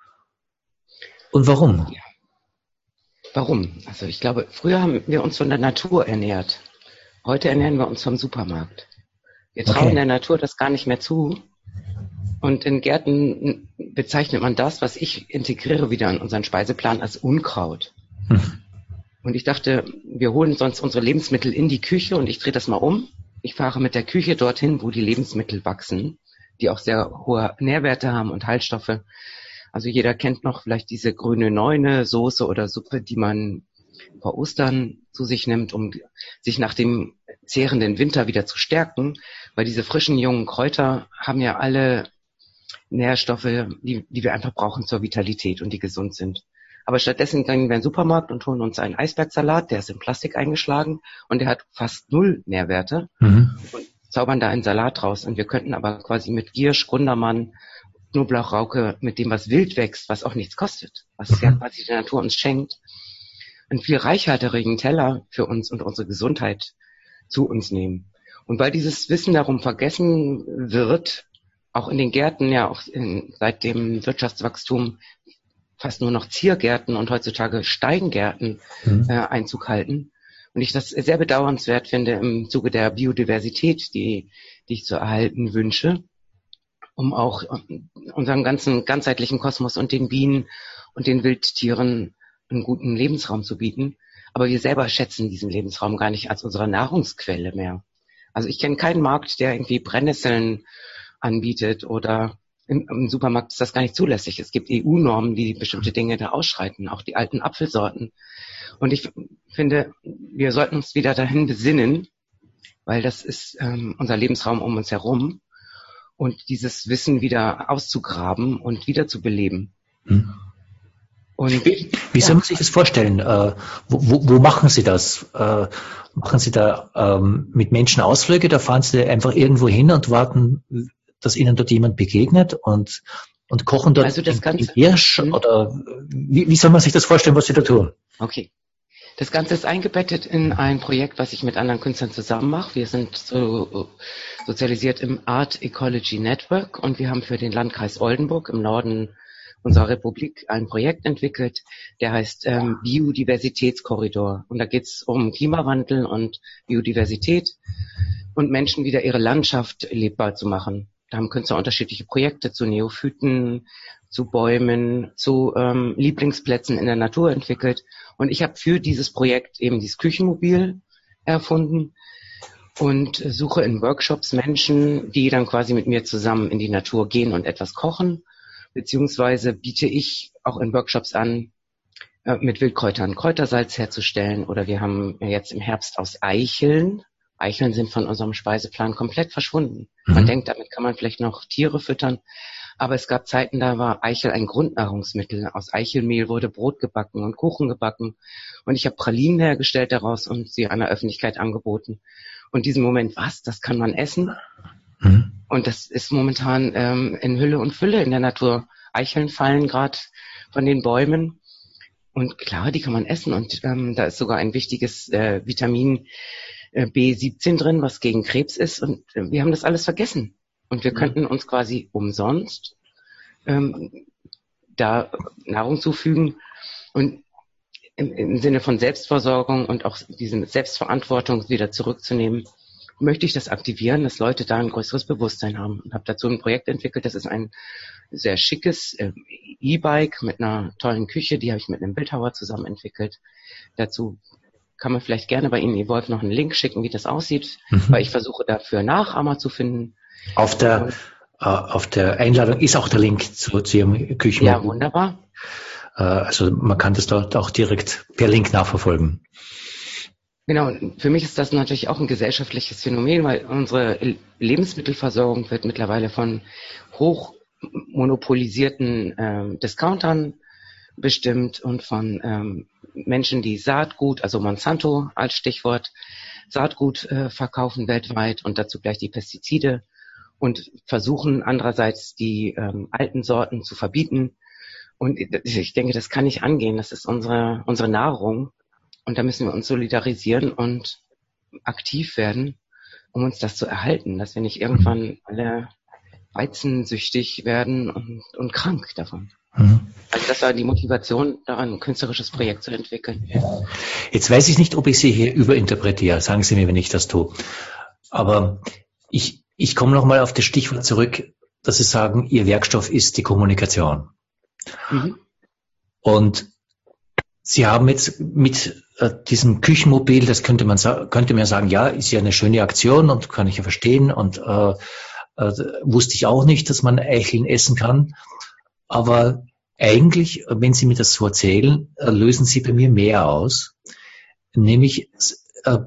und warum? Ja. Warum? Also ich glaube, früher haben wir uns von der Natur ernährt. Heute ernähren wir uns vom Supermarkt. Wir trauen Okay. der Natur das gar nicht mehr zu. Und in Gärten bezeichnet man das, was ich integriere wieder in unseren Speiseplan, als Unkraut. Hm. Und ich dachte, wir holen sonst unsere Lebensmittel in die Küche und ich drehe das mal um. Ich fahre mit der Küche dorthin, wo die Lebensmittel wachsen, die auch sehr hohe Nährwerte haben und Haltstoffe. Also jeder kennt noch vielleicht diese grüne Neune, Soße oder Suppe, die man vor Ostern zu sich nimmt, um sich nach dem zehrenden Winter wieder zu stärken, weil diese frischen jungen Kräuter haben ja alle Nährstoffe, die, die wir einfach brauchen zur Vitalität und die gesund sind. Aber stattdessen gehen wir in den Supermarkt und holen uns einen Eisbergsalat, der ist in Plastik eingeschlagen und der hat fast null Nährwerte mhm. und zaubern da einen Salat raus. Und wir könnten aber quasi mit Giersch, Gundermann, Knoblauchrauke, mit dem, was wild wächst, was auch nichts kostet, was mhm. ja quasi die Natur uns schenkt, einen viel reichhaltigen Teller für uns und unsere Gesundheit zu uns nehmen. Und weil dieses Wissen darum vergessen wird, auch in den Gärten, ja auch in, seit dem Wirtschaftswachstum fast nur noch Ziergärten und heutzutage Steingärten mhm. äh, Einzug halten. Und ich das sehr bedauernswert finde im Zuge der Biodiversität, die, die ich zu erhalten wünsche, um auch unserem ganzen ganzheitlichen Kosmos und den Bienen und den Wildtieren einen guten Lebensraum zu bieten. Aber wir selber schätzen diesen Lebensraum gar nicht als unsere Nahrungsquelle mehr. Also ich kenne keinen Markt, der irgendwie Brennnesseln anbietet oder im, im Supermarkt ist das gar nicht zulässig. Es gibt E U-Normen, die bestimmte Dinge da ausschreiten, auch die alten Apfelsorten. Und ich finde, wir sollten uns wieder dahin besinnen, weil das ist ähm, unser Lebensraum um uns herum und dieses Wissen wieder auszugraben und wieder zu beleben. Hm. Und, wie wie ja. soll man sich das vorstellen? Äh, wo, wo, wo machen Sie das? Äh, machen Sie da ähm, mit Menschen Ausflüge? Da fahren Sie einfach irgendwo hin und warten, dass Ihnen dort jemand begegnet und, und kochen dort also das Ganze, Hirsch? Hm. Oder wie, wie soll man sich das vorstellen, was Sie da tun? Okay. Das Ganze ist eingebettet in ein Projekt, was ich mit anderen Künstlern zusammen mache. Wir sind so sozialisiert im Art Ecology Network und wir haben für den Landkreis Oldenburg im Norden unserer Republik ein Projekt entwickelt, der heißt ähm, Biodiversitätskorridor. Und da geht es um Klimawandel und Biodiversität und Menschen wieder ihre Landschaft lebbar zu machen. Da haben Künstler unterschiedliche Projekte zu Neophyten, zu Bäumen, zu ähm, Lieblingsplätzen in der Natur entwickelt. Und ich habe für dieses Projekt eben dieses Küchenmobil erfunden und suche in Workshops Menschen, die dann quasi mit mir zusammen in die Natur gehen und etwas kochen. Beziehungsweise biete ich auch in Workshops an, äh, mit Wildkräutern Kräutersalz herzustellen. Oder wir haben jetzt im Herbst aus Eicheln. Eicheln sind von unserem Speiseplan komplett verschwunden. Mhm. Man denkt, damit kann man vielleicht noch Tiere füttern. Aber es gab Zeiten, da war Eichel ein Grundnahrungsmittel. Aus Eichelmehl wurde Brot gebacken und Kuchen gebacken. Und ich habe Pralinen hergestellt daraus und sie an der Öffentlichkeit angeboten. Und diesen Moment, was, das kann man essen? Mhm. Und das ist momentan ähm, in Hülle und Fülle in der Natur. Eicheln fallen gerade von den Bäumen. Und klar, die kann man essen. Und ähm, da ist sogar ein wichtiges äh, Vitamin äh, B siebzehn drin, was gegen Krebs ist. Und äh, wir haben das alles vergessen. Und wir mhm. könnten uns quasi umsonst ähm, da Nahrung zufügen. Und im, im Sinne von Selbstversorgung und auch diese Selbstverantwortung wieder zurückzunehmen, möchte ich das aktivieren, dass Leute da ein größeres Bewusstsein haben. Und habe dazu ein Projekt entwickelt, das ist ein sehr schickes äh, E-Bike mit einer tollen Küche, die habe ich mit einem Bildhauer zusammen entwickelt. Dazu kann man vielleicht gerne bei Ihnen, Evolve, noch einen Link schicken, wie das aussieht, mhm. weil ich versuche dafür Nachahmer zu finden. Auf der, Und, äh, auf der Einladung ist auch der Link zu, zu Ihrem Küchen. Ja, wunderbar. Äh, also man kann das dort auch direkt per Link nachverfolgen. Genau, für mich ist das natürlich auch ein gesellschaftliches Phänomen, weil unsere Lebensmittelversorgung wird mittlerweile von hoch monopolisierten ähm, Discountern bestimmt und von ähm, Menschen, die Saatgut, also Monsanto als Stichwort, Saatgut äh, verkaufen weltweit und dazu gleich die Pestizide und versuchen andererseits die ähm, alten Sorten zu verbieten. Und ich denke, das kann nicht angehen. Das ist unsere, unsere Nahrung. Und da müssen wir uns solidarisieren und aktiv werden, um uns das zu erhalten, dass wir nicht irgendwann alle weizensüchtig werden und, und krank davon. Mhm. Also das war die Motivation, daran ein künstlerisches Projekt zu entwickeln. Jetzt weiß ich nicht, ob ich Sie hier überinterpretiere. Sagen Sie mir, wenn ich das tue. Aber ich, ich komme nochmal auf das Stichwort zurück, dass Sie sagen, Ihr Werkstoff ist die Kommunikation. Mhm. Und Sie haben jetzt mit äh, diesem Küchenmobil, das könnte man könnte man sagen, ja, ist ja eine schöne Aktion und kann ich ja verstehen und äh, äh, wusste ich auch nicht, dass man Eicheln essen kann. Aber eigentlich, wenn Sie mir das so erzählen, äh, lösen Sie bei mir mehr aus, nämlich äh,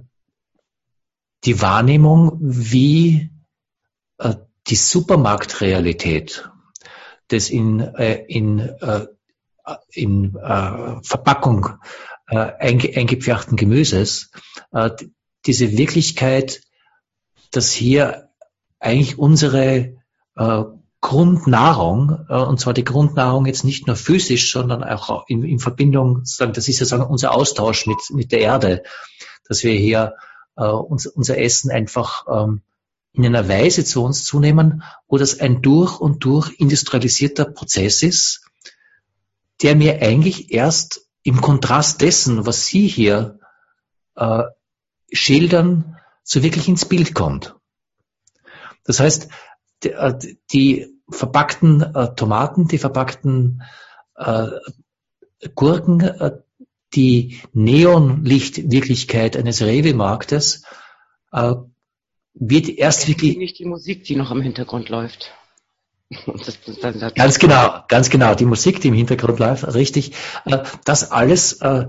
die Wahrnehmung, wie äh, die Supermarktrealität des in äh, in äh, in äh, Verpackung äh, einge, eingepferchten Gemüses, äh, diese Wirklichkeit, dass hier eigentlich unsere äh, Grundnahrung, äh, und zwar die Grundnahrung jetzt nicht nur physisch, sondern auch in, in Verbindung, sagen, das ist ja sagen unser Austausch mit mit der Erde, dass wir hier äh, uns, unser Essen einfach ähm, in einer Weise zu uns zunehmen, wo das ein durch und durch industrialisierter Prozess ist, der mir eigentlich erst im Kontrast dessen, was Sie hier äh, schildern, so wirklich ins Bild kommt. Das heißt, die, die verpackten äh, Tomaten, die verpackten äh, Gurken, äh, die Neonlichtwirklichkeit eines Rewe-Marktes äh, wird erst wirklich... Nicht die Musik, die noch im Hintergrund läuft. Das, das, das ganz genau, ganz genau. Die Musik, die im Hintergrund läuft, richtig. Das alles äh,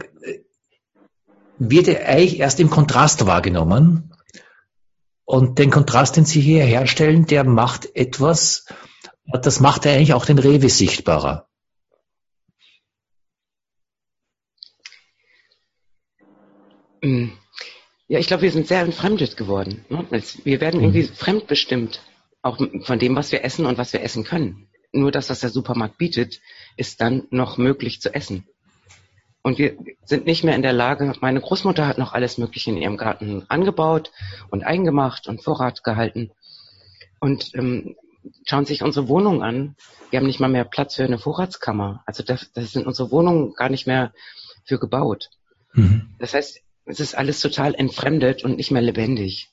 wird eigentlich erst im Kontrast wahrgenommen. Und den Kontrast, den Sie hier herstellen, der macht etwas, das macht eigentlich auch den Rewe sichtbarer. Ja, ich glaube, wir sind sehr entfremdet geworden. Wir werden irgendwie mhm. fremdbestimmt. Auch von dem, was wir essen und was wir essen können. Nur das, was der Supermarkt bietet, ist dann noch möglich zu essen. Und wir sind nicht mehr in der Lage, meine Großmutter hat noch alles Mögliche in ihrem Garten angebaut und eingemacht und Vorrat gehalten. Und ähm, schauen sich unsere Wohnung an. Wir haben nicht mal mehr Platz für eine Vorratskammer. Also das, das sind unsere Wohnungen gar nicht mehr für gebaut. Mhm. Das heißt, es ist alles total entfremdet und nicht mehr lebendig.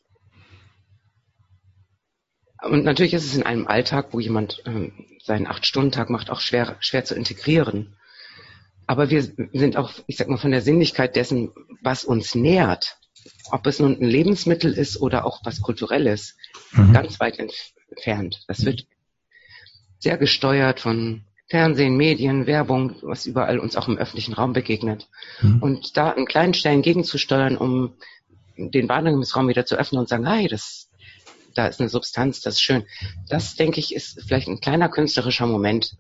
Und natürlich ist es in einem Alltag, wo jemand ähm, seinen Acht-Stunden-Tag macht, auch schwer, schwer zu integrieren. Aber wir sind auch, ich sag mal, von der Sinnlichkeit dessen, was uns nährt, ob es nun ein Lebensmittel ist oder auch was Kulturelles, mhm. ganz weit entfernt. Das wird sehr gesteuert von Fernsehen, Medien, Werbung, was überall uns auch im öffentlichen Raum begegnet. Mhm. Und da an kleinen Stellen gegenzusteuern, um den Wahrnehmungsraum wieder zu öffnen und sagen, hey, das da ist eine Substanz, das ist schön. Das, denke ich, ist vielleicht ein kleiner künstlerischer Moment,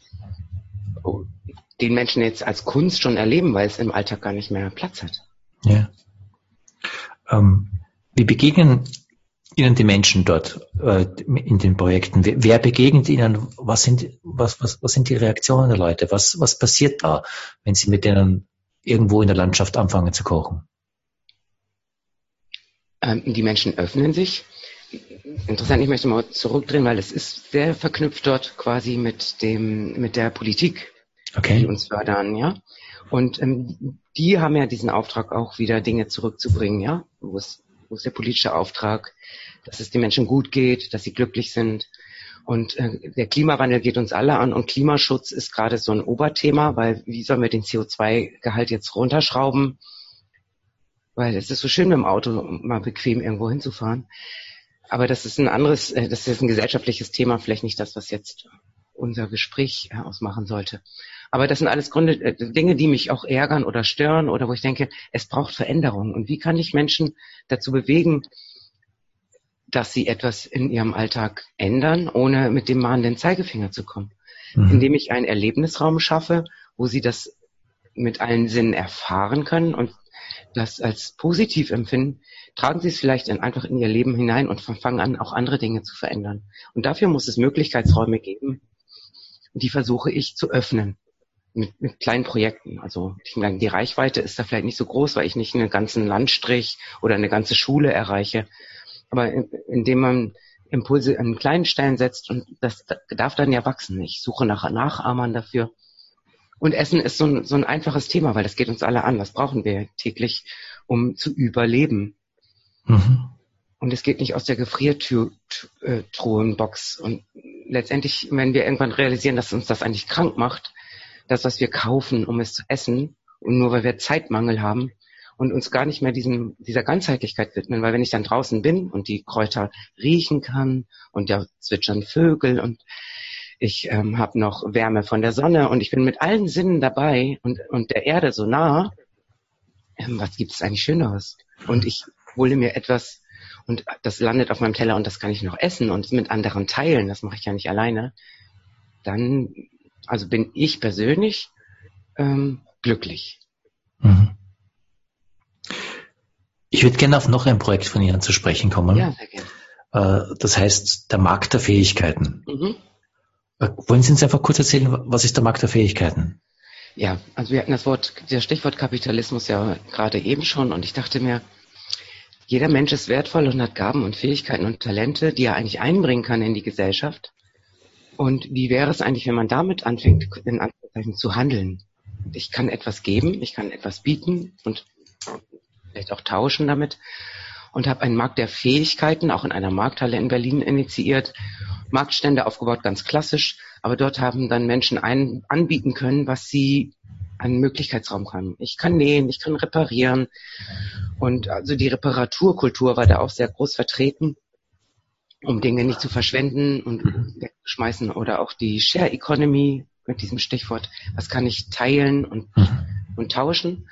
den Menschen jetzt als Kunst schon erleben, weil es im Alltag gar nicht mehr Platz hat. Ja. Ähm, wie begegnen Ihnen die Menschen dort äh, in den Projekten? Wer, wer begegnet Ihnen? Was sind, was, was, was sind die Reaktionen der Leute? Was, was passiert da, wenn Sie mit denen irgendwo in der Landschaft anfangen zu kochen? Ähm, die Menschen öffnen sich. Interessant, ich möchte mal zurückdrehen, weil es ist sehr verknüpft dort quasi mit dem, mit der Politik, okay. die uns fördern, ja. Und ähm, die haben ja diesen Auftrag auch wieder Dinge zurückzubringen, ja. Wo ist, wo ist der politische Auftrag, dass es den Menschen gut geht, dass sie glücklich sind. Und äh, der Klimawandel geht uns alle an und Klimaschutz ist gerade so ein Oberthema, weil wie sollen wir den C O zwei Gehalt jetzt runterschrauben? Weil es ist so schön mit dem Auto, mal bequem irgendwo hinzufahren. Aber das ist ein anderes, das ist ein gesellschaftliches Thema, vielleicht nicht das, was jetzt unser Gespräch äh, ausmachen sollte. Aber das sind alles Gründe, äh, Dinge, die mich auch ärgern oder stören oder wo ich denke, es braucht Veränderung. Und wie kann ich Menschen dazu bewegen, dass sie etwas in ihrem Alltag ändern, ohne mit dem mahnenden Zeigefinger zu kommen? Mhm. Indem ich einen Erlebnisraum schaffe, wo sie das mit allen Sinnen erfahren können und das als positiv empfinden, tragen sie es vielleicht in, einfach in ihr Leben hinein und fangen an, auch andere Dinge zu verändern. Und dafür muss es Möglichkeitsräume geben, die versuche ich zu öffnen mit, mit kleinen Projekten. Also ich meine, die Reichweite ist da vielleicht nicht so groß, weil ich nicht einen ganzen Landstrich oder eine ganze Schule erreiche. Aber in, indem man Impulse an kleinen Stellen setzt und das darf dann ja wachsen. Ich suche nach Nachahmern dafür. Und Essen ist so ein, so ein einfaches Thema, weil das geht uns alle an. Was brauchen wir täglich, um zu überleben? Mhm. Und es geht nicht aus der Gefriertruhenbox. Und letztendlich, wenn wir irgendwann realisieren, dass uns das eigentlich krank macht, das, was wir kaufen, um es zu essen, und nur weil wir Zeitmangel haben und uns gar nicht mehr diesem, dieser Ganzheitlichkeit widmen, weil wenn ich dann draußen bin und die Kräuter riechen kann und da zwitschern Vögel und ich ähm, habe noch Wärme von der Sonne und ich bin mit allen Sinnen dabei und, und der Erde so nah. Ähm, was gibt es eigentlich Schöneres? Und ich hole mir etwas und das landet auf meinem Teller und das kann ich noch essen und mit anderen teilen. Das mache ich ja nicht alleine. Dann, also bin ich persönlich ähm, glücklich. Mhm. Ich würde gerne auf noch ein Projekt von Ihnen zu sprechen kommen. Ja, sehr gerne. Äh, das heißt, der Markt der Fähigkeiten. Mhm. Wollen Sie uns einfach kurz erzählen, was ist der Markt der Fähigkeiten? Ja, also wir hatten das Wort, das Stichwort Kapitalismus ja gerade eben schon und ich dachte mir, jeder Mensch ist wertvoll und hat Gaben und Fähigkeiten und Talente, die er eigentlich einbringen kann in die Gesellschaft. Und wie wäre es eigentlich, wenn man damit anfängt, in Anführungszeichen zu handeln? Ich kann etwas geben, ich kann etwas bieten und vielleicht auch tauschen damit und habe einen Markt der Fähigkeiten, auch in einer Markthalle in Berlin initiiert, Marktstände aufgebaut, ganz klassisch, aber dort haben dann Menschen ein, anbieten können, was sie an Möglichkeitsraum haben. Ich kann nähen, ich kann reparieren und also die Reparaturkultur war da auch sehr groß vertreten, um Dinge nicht zu verschwenden und wegzuschmeißen oder auch die Share Economy mit diesem Stichwort, was kann ich teilen und, und tauschen.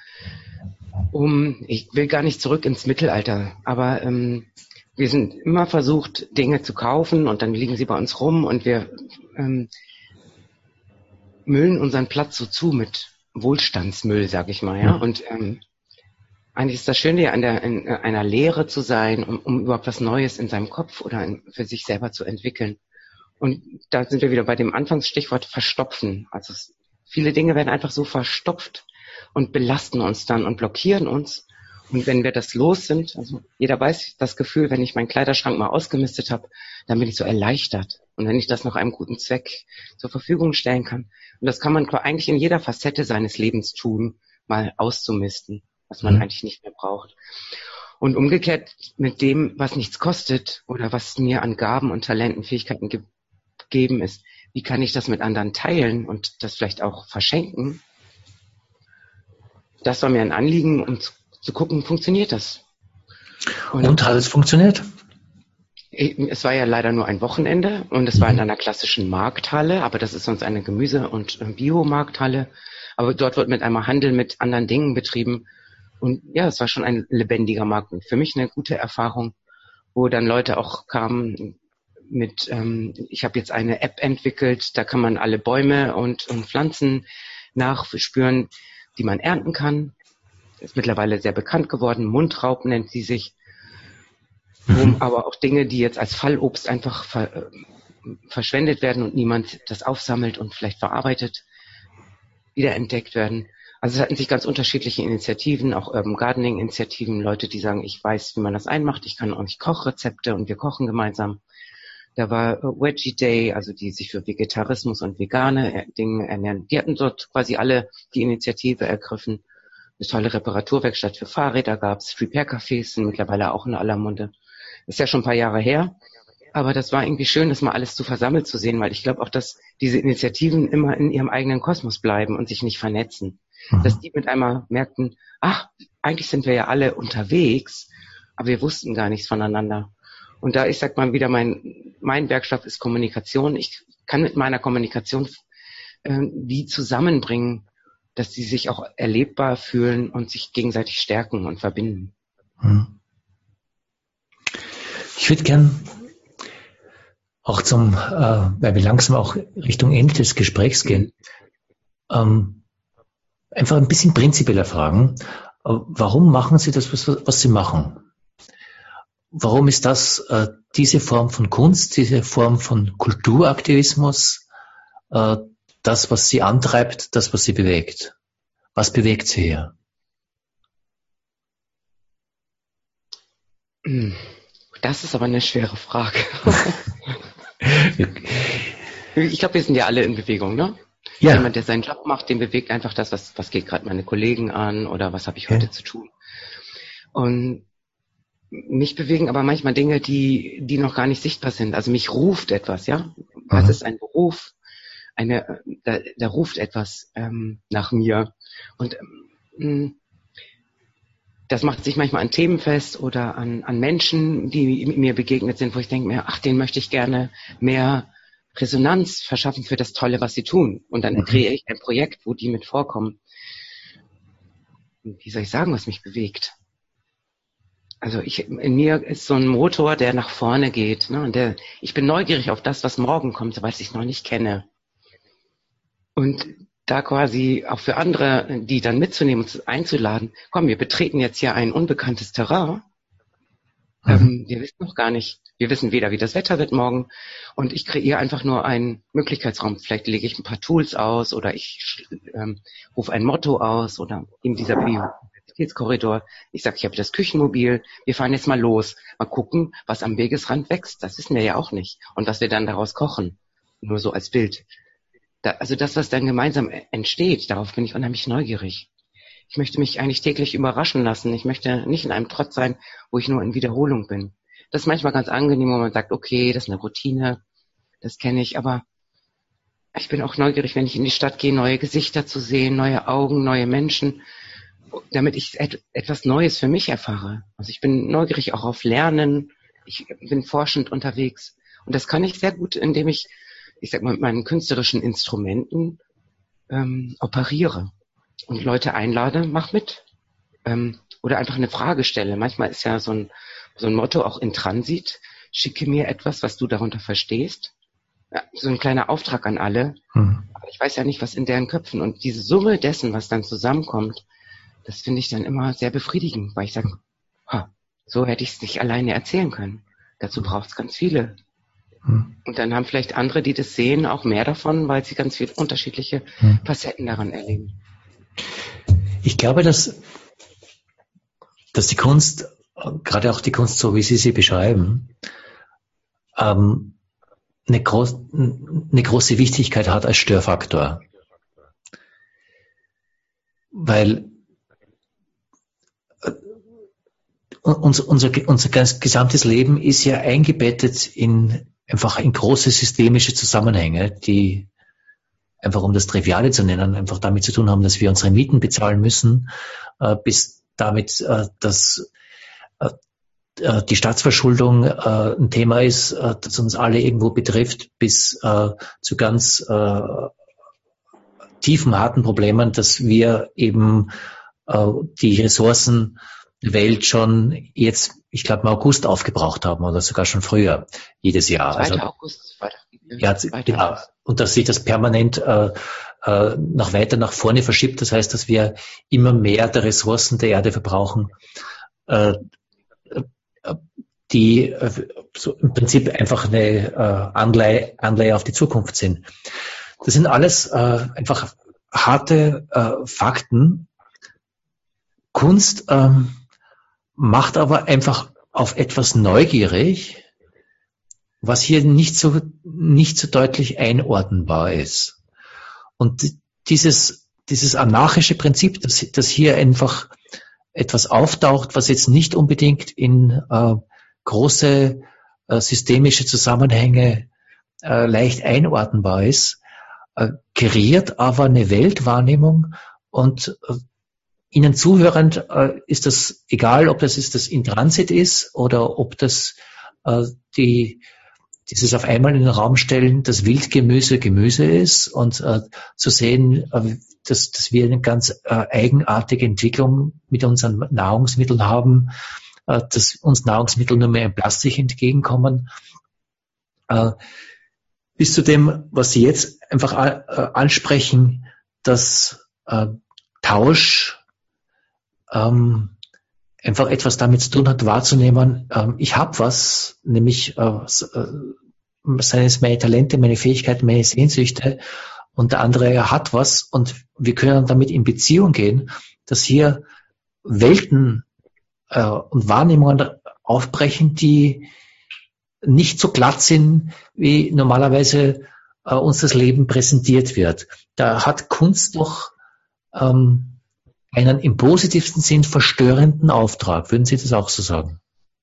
Um, ich will gar nicht zurück ins Mittelalter, aber ähm, wir sind immer versucht, Dinge zu kaufen und dann liegen sie bei uns rum und wir ähm, müllen unseren Platz so zu mit Wohlstandsmüll, sag ich mal, ja. Und ähm, eigentlich ist das Schöne ja an der, in einer Lehre zu sein, um, um überhaupt was Neues in seinem Kopf oder in, für sich selber zu entwickeln. Und da sind wir wieder bei dem Anfangsstichwort verstopfen. Also es, viele Dinge werden einfach so verstopft und belasten uns dann und blockieren uns. Und wenn wir das los sind, also jeder weiß das Gefühl, wenn ich meinen Kleiderschrank mal ausgemistet habe, dann bin ich so erleichtert. Und wenn ich das noch einem guten Zweck zur Verfügung stellen kann. Und das kann man eigentlich in jeder Facette seines Lebens tun, mal auszumisten, was man mhm. eigentlich nicht mehr braucht. Und umgekehrt mit dem, was nichts kostet oder was mir an Gaben und Talenten, Fähigkeiten ge- gegeben ist, wie kann ich das mit anderen teilen und das vielleicht auch verschenken? Das war mir ein Anliegen, um zu, zu gucken, funktioniert das? Und, und hat es funktioniert? Es war ja leider nur ein Wochenende und es mhm. war in einer klassischen Markthalle, aber das ist sonst eine Gemüse- und Biomarkthalle. Aber dort wird mit einmal Handel mit anderen Dingen betrieben. Und ja, es war schon ein lebendiger Markt. Und für mich eine gute Erfahrung, wo dann Leute auch kamen mit, ähm, ich habe jetzt eine App entwickelt, da kann man alle Bäume und, und Pflanzen nachspüren, die man ernten kann. Ist mittlerweile sehr bekannt geworden. Mundraub nennt sie sich. Mhm. Aber auch Dinge, die jetzt als Fallobst einfach ver, äh, verschwendet werden und niemand das aufsammelt und vielleicht verarbeitet, wiederentdeckt werden. Also es hatten sich ganz unterschiedliche Initiativen, auch Urban Gardening Initiativen, Leute, die sagen, ich weiß, wie man das einmacht, ich kann auch nicht Kochrezepte und wir kochen gemeinsam. Da war Veggie Day, also die sich für Vegetarismus und vegane Dinge ernähren. Die hatten dort quasi alle die Initiative ergriffen. Eine tolle Reparaturwerkstatt für Fahrräder gab's, Repair-Cafés sind mittlerweile auch in aller Munde. Ist ja schon ein paar Jahre her, aber das war irgendwie schön, das mal alles zu versammelt zu sehen, weil ich glaube auch, dass diese Initiativen immer in ihrem eigenen Kosmos bleiben und sich nicht vernetzen. Mhm. Dass die mit einmal merkten, ach, eigentlich sind wir ja alle unterwegs, aber wir wussten gar nichts voneinander. Und da, ich sag mal, wieder mein mein Werkstoff ist Kommunikation. Ich kann mit meiner Kommunikation äh, die zusammenbringen, dass sie sich auch erlebbar fühlen und sich gegenseitig stärken und verbinden. Hm. Ich würde gern auch zum, äh, weil wir langsam auch Richtung Ende des Gesprächs gehen, ähm, einfach ein bisschen prinzipieller fragen, äh, warum machen Sie das, was, was Sie machen? Warum ist das äh, diese Form von Kunst, diese Form von Kulturaktivismus, äh, das, was Sie antreibt, das, was Sie bewegt? Was bewegt Sie hier? Das ist aber eine schwere Frage. Ich glaube, wir sind ja alle in Bewegung, ne? Ja. Jemand, der seinen Job macht, den bewegt einfach das, was, was geht gerade meine Kollegen an oder was habe ich heute ja. zu tun. Und mich bewegen aber manchmal Dinge, die, die noch gar nicht sichtbar sind. Also mich ruft etwas, ja. Was ist ein Beruf? Eine, da, da ruft etwas ähm, nach mir. Und ähm, das macht sich manchmal an Themen fest oder an, an Menschen, die mir begegnet sind, wo ich denke mir, ach, denen möchte ich gerne mehr Resonanz verschaffen für das Tolle, was sie tun. Und dann mhm. kreiere ich ein Projekt, wo die mit vorkommen. Wie soll ich sagen, was mich bewegt? Also ich, in mir ist so ein Motor, der nach vorne geht. Ne? Und der, ich bin neugierig auf das, was morgen kommt, weil ich es noch nicht kenne. Und da quasi auch für andere, die dann mitzunehmen und einzuladen, komm, wir betreten jetzt hier ein unbekanntes Terrain. Mhm. Ähm, wir wissen noch gar nicht, wir wissen weder, wie das Wetter wird morgen. Und ich kreiere einfach nur einen Möglichkeitsraum. Vielleicht lege ich ein paar Tools aus oder ich ähm, rufe ein Motto aus oder in dieser Biodiversitätskorridor. Ich sage, ich habe das Küchenmobil, wir fahren jetzt mal los. Mal gucken, was am Wegesrand wächst. Das wissen wir ja auch nicht. Und was wir dann daraus kochen. Nur so als Bild. Da, also das, was dann gemeinsam entsteht, darauf bin ich unheimlich neugierig. Ich möchte mich eigentlich täglich überraschen lassen. Ich möchte nicht in einem Trotz sein, wo ich nur in Wiederholung bin. Das ist manchmal ganz angenehm, wo man sagt, okay, das ist eine Routine, das kenne ich, aber ich bin auch neugierig, wenn ich in die Stadt gehe, neue Gesichter zu sehen, neue Augen, neue Menschen, damit ich et- etwas Neues für mich erfahre. Also ich bin neugierig auch auf Lernen, ich bin forschend unterwegs und das kann ich sehr gut, indem ich ich sag mal, mit meinen künstlerischen Instrumenten ähm, operiere und Leute einlade, mach mit. Ähm, oder einfach eine Frage stelle. Manchmal ist ja so ein, so ein Motto auch in Transit, schicke mir etwas, was du darunter verstehst. Ja, so ein kleiner Auftrag an alle. Hm. Aber ich weiß ja nicht, was in deren Köpfen. Und diese Summe dessen, was dann zusammenkommt, das finde ich dann immer sehr befriedigend, weil ich sage, so hätte ich es nicht alleine erzählen können. Dazu braucht es ganz viele. Und dann haben vielleicht andere, die das sehen, auch mehr davon, weil sie ganz viele unterschiedliche hm. Facetten daran erleben. Ich glaube, dass, dass die Kunst, gerade auch die Kunst, so wie Sie sie beschreiben, ähm, eine, groß, eine große Wichtigkeit hat als Störfaktor. Weil äh, unser, unser, unser ganz gesamtes Leben ist ja eingebettet in einfach in große systemische Zusammenhänge, die einfach, um das Triviale zu nennen, einfach damit zu tun haben, dass wir unsere Mieten bezahlen müssen, äh, bis damit, äh, dass äh, die Staatsverschuldung äh, ein Thema ist, äh, das uns alle irgendwo betrifft, bis äh, zu ganz äh, tiefen, harten Problemen, dass wir eben äh, die Ressourcen der Welt schon jetzt, ich glaube, im August aufgebraucht haben oder sogar schon früher, jedes Jahr. zweiter Also, August. Ja, genau. Und dass sich das permanent äh, äh, noch weiter nach vorne verschiebt. Das heißt, dass wir immer mehr der Ressourcen der Erde verbrauchen, äh, die äh, so im Prinzip einfach eine äh, Anleihe, Anleihe auf die Zukunft sind. Das sind alles äh, einfach harte äh, Fakten. Kunst ähm, macht aber einfach auf etwas neugierig, was hier nicht so, nicht so deutlich einordnbar ist. Und dieses, dieses anarchische Prinzip, dass, dass hier einfach etwas auftaucht, was jetzt nicht unbedingt in äh, große äh, systemische Zusammenhänge äh, leicht einordnbar ist, äh, kreiert aber eine Weltwahrnehmung und äh, Ihnen zuhörend äh, ist das egal, ob das ist das in Transit ist oder ob das äh, die dieses auf einmal in den Raum stellen, dass Wildgemüse Gemüse ist und äh, zu sehen, äh, dass, dass wir eine ganz äh, eigenartige Entwicklung mit unseren Nahrungsmitteln haben, äh, dass uns Nahrungsmittel nur mehr in Plastik entgegenkommen, äh, bis zu dem, was Sie jetzt einfach äh, ansprechen, dass äh, Tausch ähm, einfach etwas damit zu tun hat, wahrzunehmen, ähm, ich habe was, nämlich äh, seien es meine Talente, meine Fähigkeiten, meine Sehnsüchte, und der andere hat was und wir können damit in Beziehung gehen, dass hier Welten äh, und Wahrnehmungen aufbrechen, die nicht so glatt sind, wie normalerweise äh, uns das Leben präsentiert wird. Da hat Kunst doch ähm, einen im positivsten Sinn verstörenden Auftrag. Würden Sie das auch so sagen?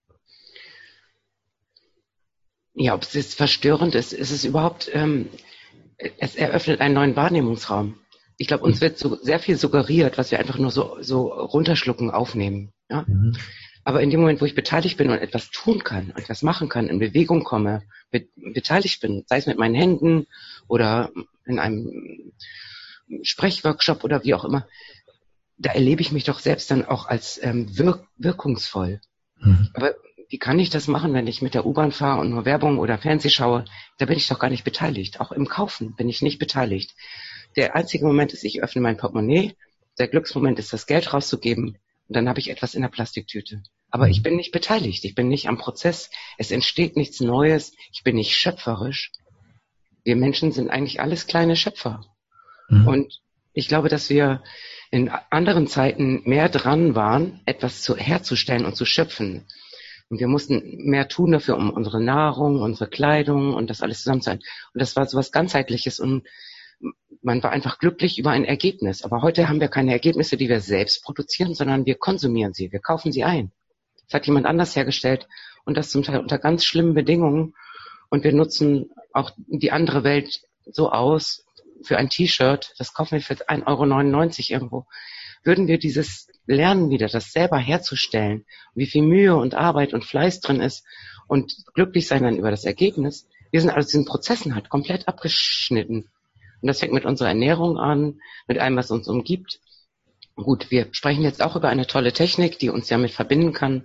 Ja, ob es jetzt verstörend ist, ist es überhaupt, ähm, es eröffnet einen neuen Wahrnehmungsraum. Ich glaube, uns wird so sehr viel suggeriert, was wir einfach nur so, so runterschlucken, aufnehmen. Ja? Mhm. Aber in dem Moment, wo ich beteiligt bin und etwas tun kann, etwas machen kann, in Bewegung komme, be- beteiligt bin, sei es mit meinen Händen oder in einem Sprechworkshop oder wie auch immer, da erlebe ich mich doch selbst dann auch als ähm, wirk- wirkungsvoll. Mhm. Aber wie kann ich das machen, wenn ich mit der U-Bahn fahre und nur Werbung oder Fernseh schaue? Da bin ich doch gar nicht beteiligt. Auch im Kaufen bin ich nicht beteiligt. Der einzige Moment ist, ich öffne mein Portemonnaie. Der Glücksmoment ist, das Geld rauszugeben. Und dann habe ich etwas in der Plastiktüte. Aber mhm. ich bin nicht beteiligt. Ich bin nicht am Prozess. Es entsteht nichts Neues. Ich bin nicht schöpferisch. Wir Menschen sind eigentlich alles kleine Schöpfer. Mhm. Und ich glaube, dass wir in anderen Zeiten mehr dran waren, etwas zu, herzustellen und zu schöpfen. Und wir mussten mehr tun dafür, um unsere Nahrung, unsere Kleidung und das alles zusammen zu sein. Und das war so was Ganzheitliches und man war einfach glücklich über ein Ergebnis. Aber heute haben wir keine Ergebnisse, die wir selbst produzieren, sondern wir konsumieren sie, wir kaufen sie ein. Das hat jemand anders hergestellt und das zum Teil unter ganz schlimmen Bedingungen. Und wir nutzen auch die andere Welt so aus für ein T-Shirt, das kaufen wir für ein Euro neunundneunzig irgendwo. Würden wir dieses lernen wieder, das selber herzustellen, wie viel Mühe und Arbeit und Fleiß drin ist und glücklich sein dann über das Ergebnis. Wir sind aus diesen Prozessen halt komplett abgeschnitten. Und das fängt mit unserer Ernährung an, mit allem, was uns umgibt. Gut, wir sprechen jetzt auch über eine tolle Technik, die uns damit verbinden kann.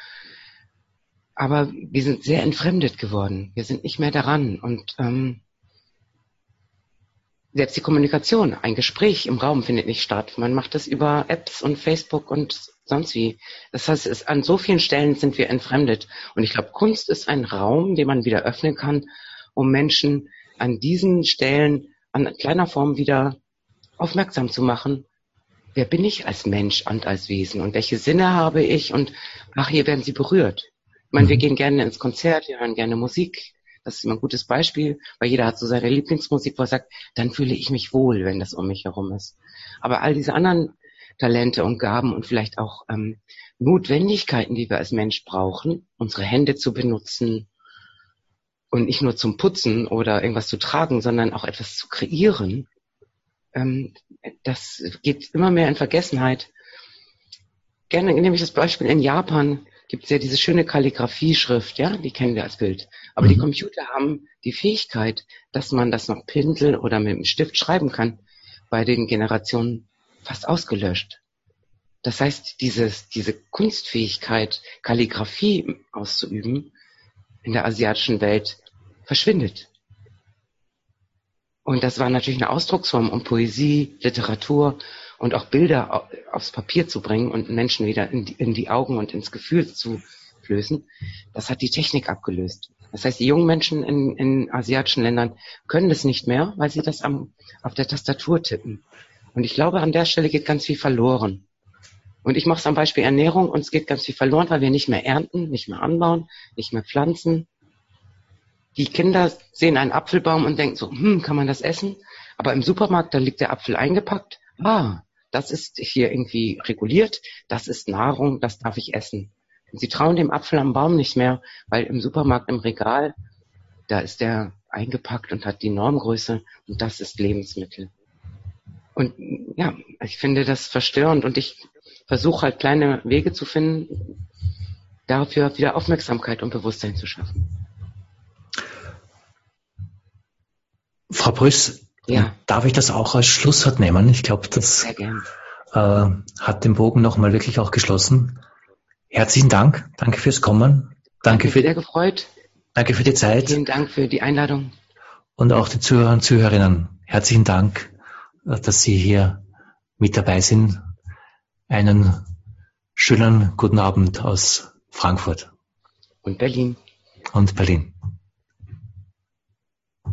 Aber wir sind sehr entfremdet geworden. Wir sind nicht mehr daran. Und ähm, selbst die Kommunikation, ein Gespräch im Raum findet nicht statt. Man macht das über Apps und Facebook und sonst wie. Das heißt, es, an so vielen Stellen sind wir entfremdet. Und ich glaube, Kunst ist ein Raum, den man wieder öffnen kann, um Menschen an diesen Stellen an kleiner Form wieder aufmerksam zu machen. Wer bin ich als Mensch und als Wesen? Und welche Sinne habe ich? Und ach, hier werden sie berührt. Ich meine, wir gehen gerne ins Konzert, wir hören gerne Musik. Das ist immer ein gutes Beispiel, weil jeder hat so seine Lieblingsmusik, wo er sagt, dann fühle ich mich wohl, wenn das um mich herum ist. Aber all diese anderen Talente und Gaben und vielleicht auch ähm, Notwendigkeiten, die wir als Mensch brauchen, unsere Hände zu benutzen und nicht nur zum Putzen oder irgendwas zu tragen, sondern auch etwas zu kreieren, ähm, das geht immer mehr in Vergessenheit. Gerne nehme ich das Beispiel in Japan. Gibt es ja diese schöne Kalligrafie-Schrift, ja, die kennen wir als Bild. Aber mhm. die Computer haben die Fähigkeit, dass man das noch Pinsel oder mit dem Stift schreiben kann, bei den Generationen fast ausgelöscht. Das heißt, dieses, diese Kunstfähigkeit, Kalligrafie auszuüben, in der asiatischen Welt verschwindet. Und das war natürlich eine Ausdrucksform, um Poesie, Literatur und auch Bilder aufs Papier zu bringen und Menschen wieder in die, in die Augen und ins Gefühl zu flößen. Das hat die Technik abgelöst. Das heißt, die jungen Menschen in, in asiatischen Ländern können das nicht mehr, weil sie das am, auf der Tastatur tippen. Und ich glaube, an der Stelle geht ganz viel verloren. Und ich mache es am Beispiel Ernährung, und es geht ganz viel verloren, weil wir nicht mehr ernten, nicht mehr anbauen, nicht mehr pflanzen. Die Kinder sehen einen Apfelbaum und denken so, hm, kann man das essen? Aber im Supermarkt, da liegt der Apfel eingepackt. Ah, das ist hier irgendwie reguliert, das ist Nahrung, das darf ich essen. Und sie trauen dem Apfel am Baum nicht mehr, weil im Supermarkt im Regal, da ist der eingepackt und hat die Normgröße und das ist Lebensmittel. Und ja, ich finde das verstörend und ich versuche halt kleine Wege zu finden, dafür wieder Aufmerksamkeit und Bewusstsein zu schaffen. Frau Brüss, Ja. darf ich das auch als Schlusswort nehmen? Ich glaube, das Sehr gern. äh, hat den Bogen nochmal wirklich auch geschlossen. Herzlichen Dank. Danke fürs Kommen. Danke Hat mich für, sehr gefreut. danke für die Zeit. Vielen Dank für die Einladung. Und auch die Zuhörer und Zuhörerinnen. Herzlichen Dank, äh, dass Sie hier mit dabei sind. Einen schönen guten Abend aus Frankfurt Und Berlin. und Berlin.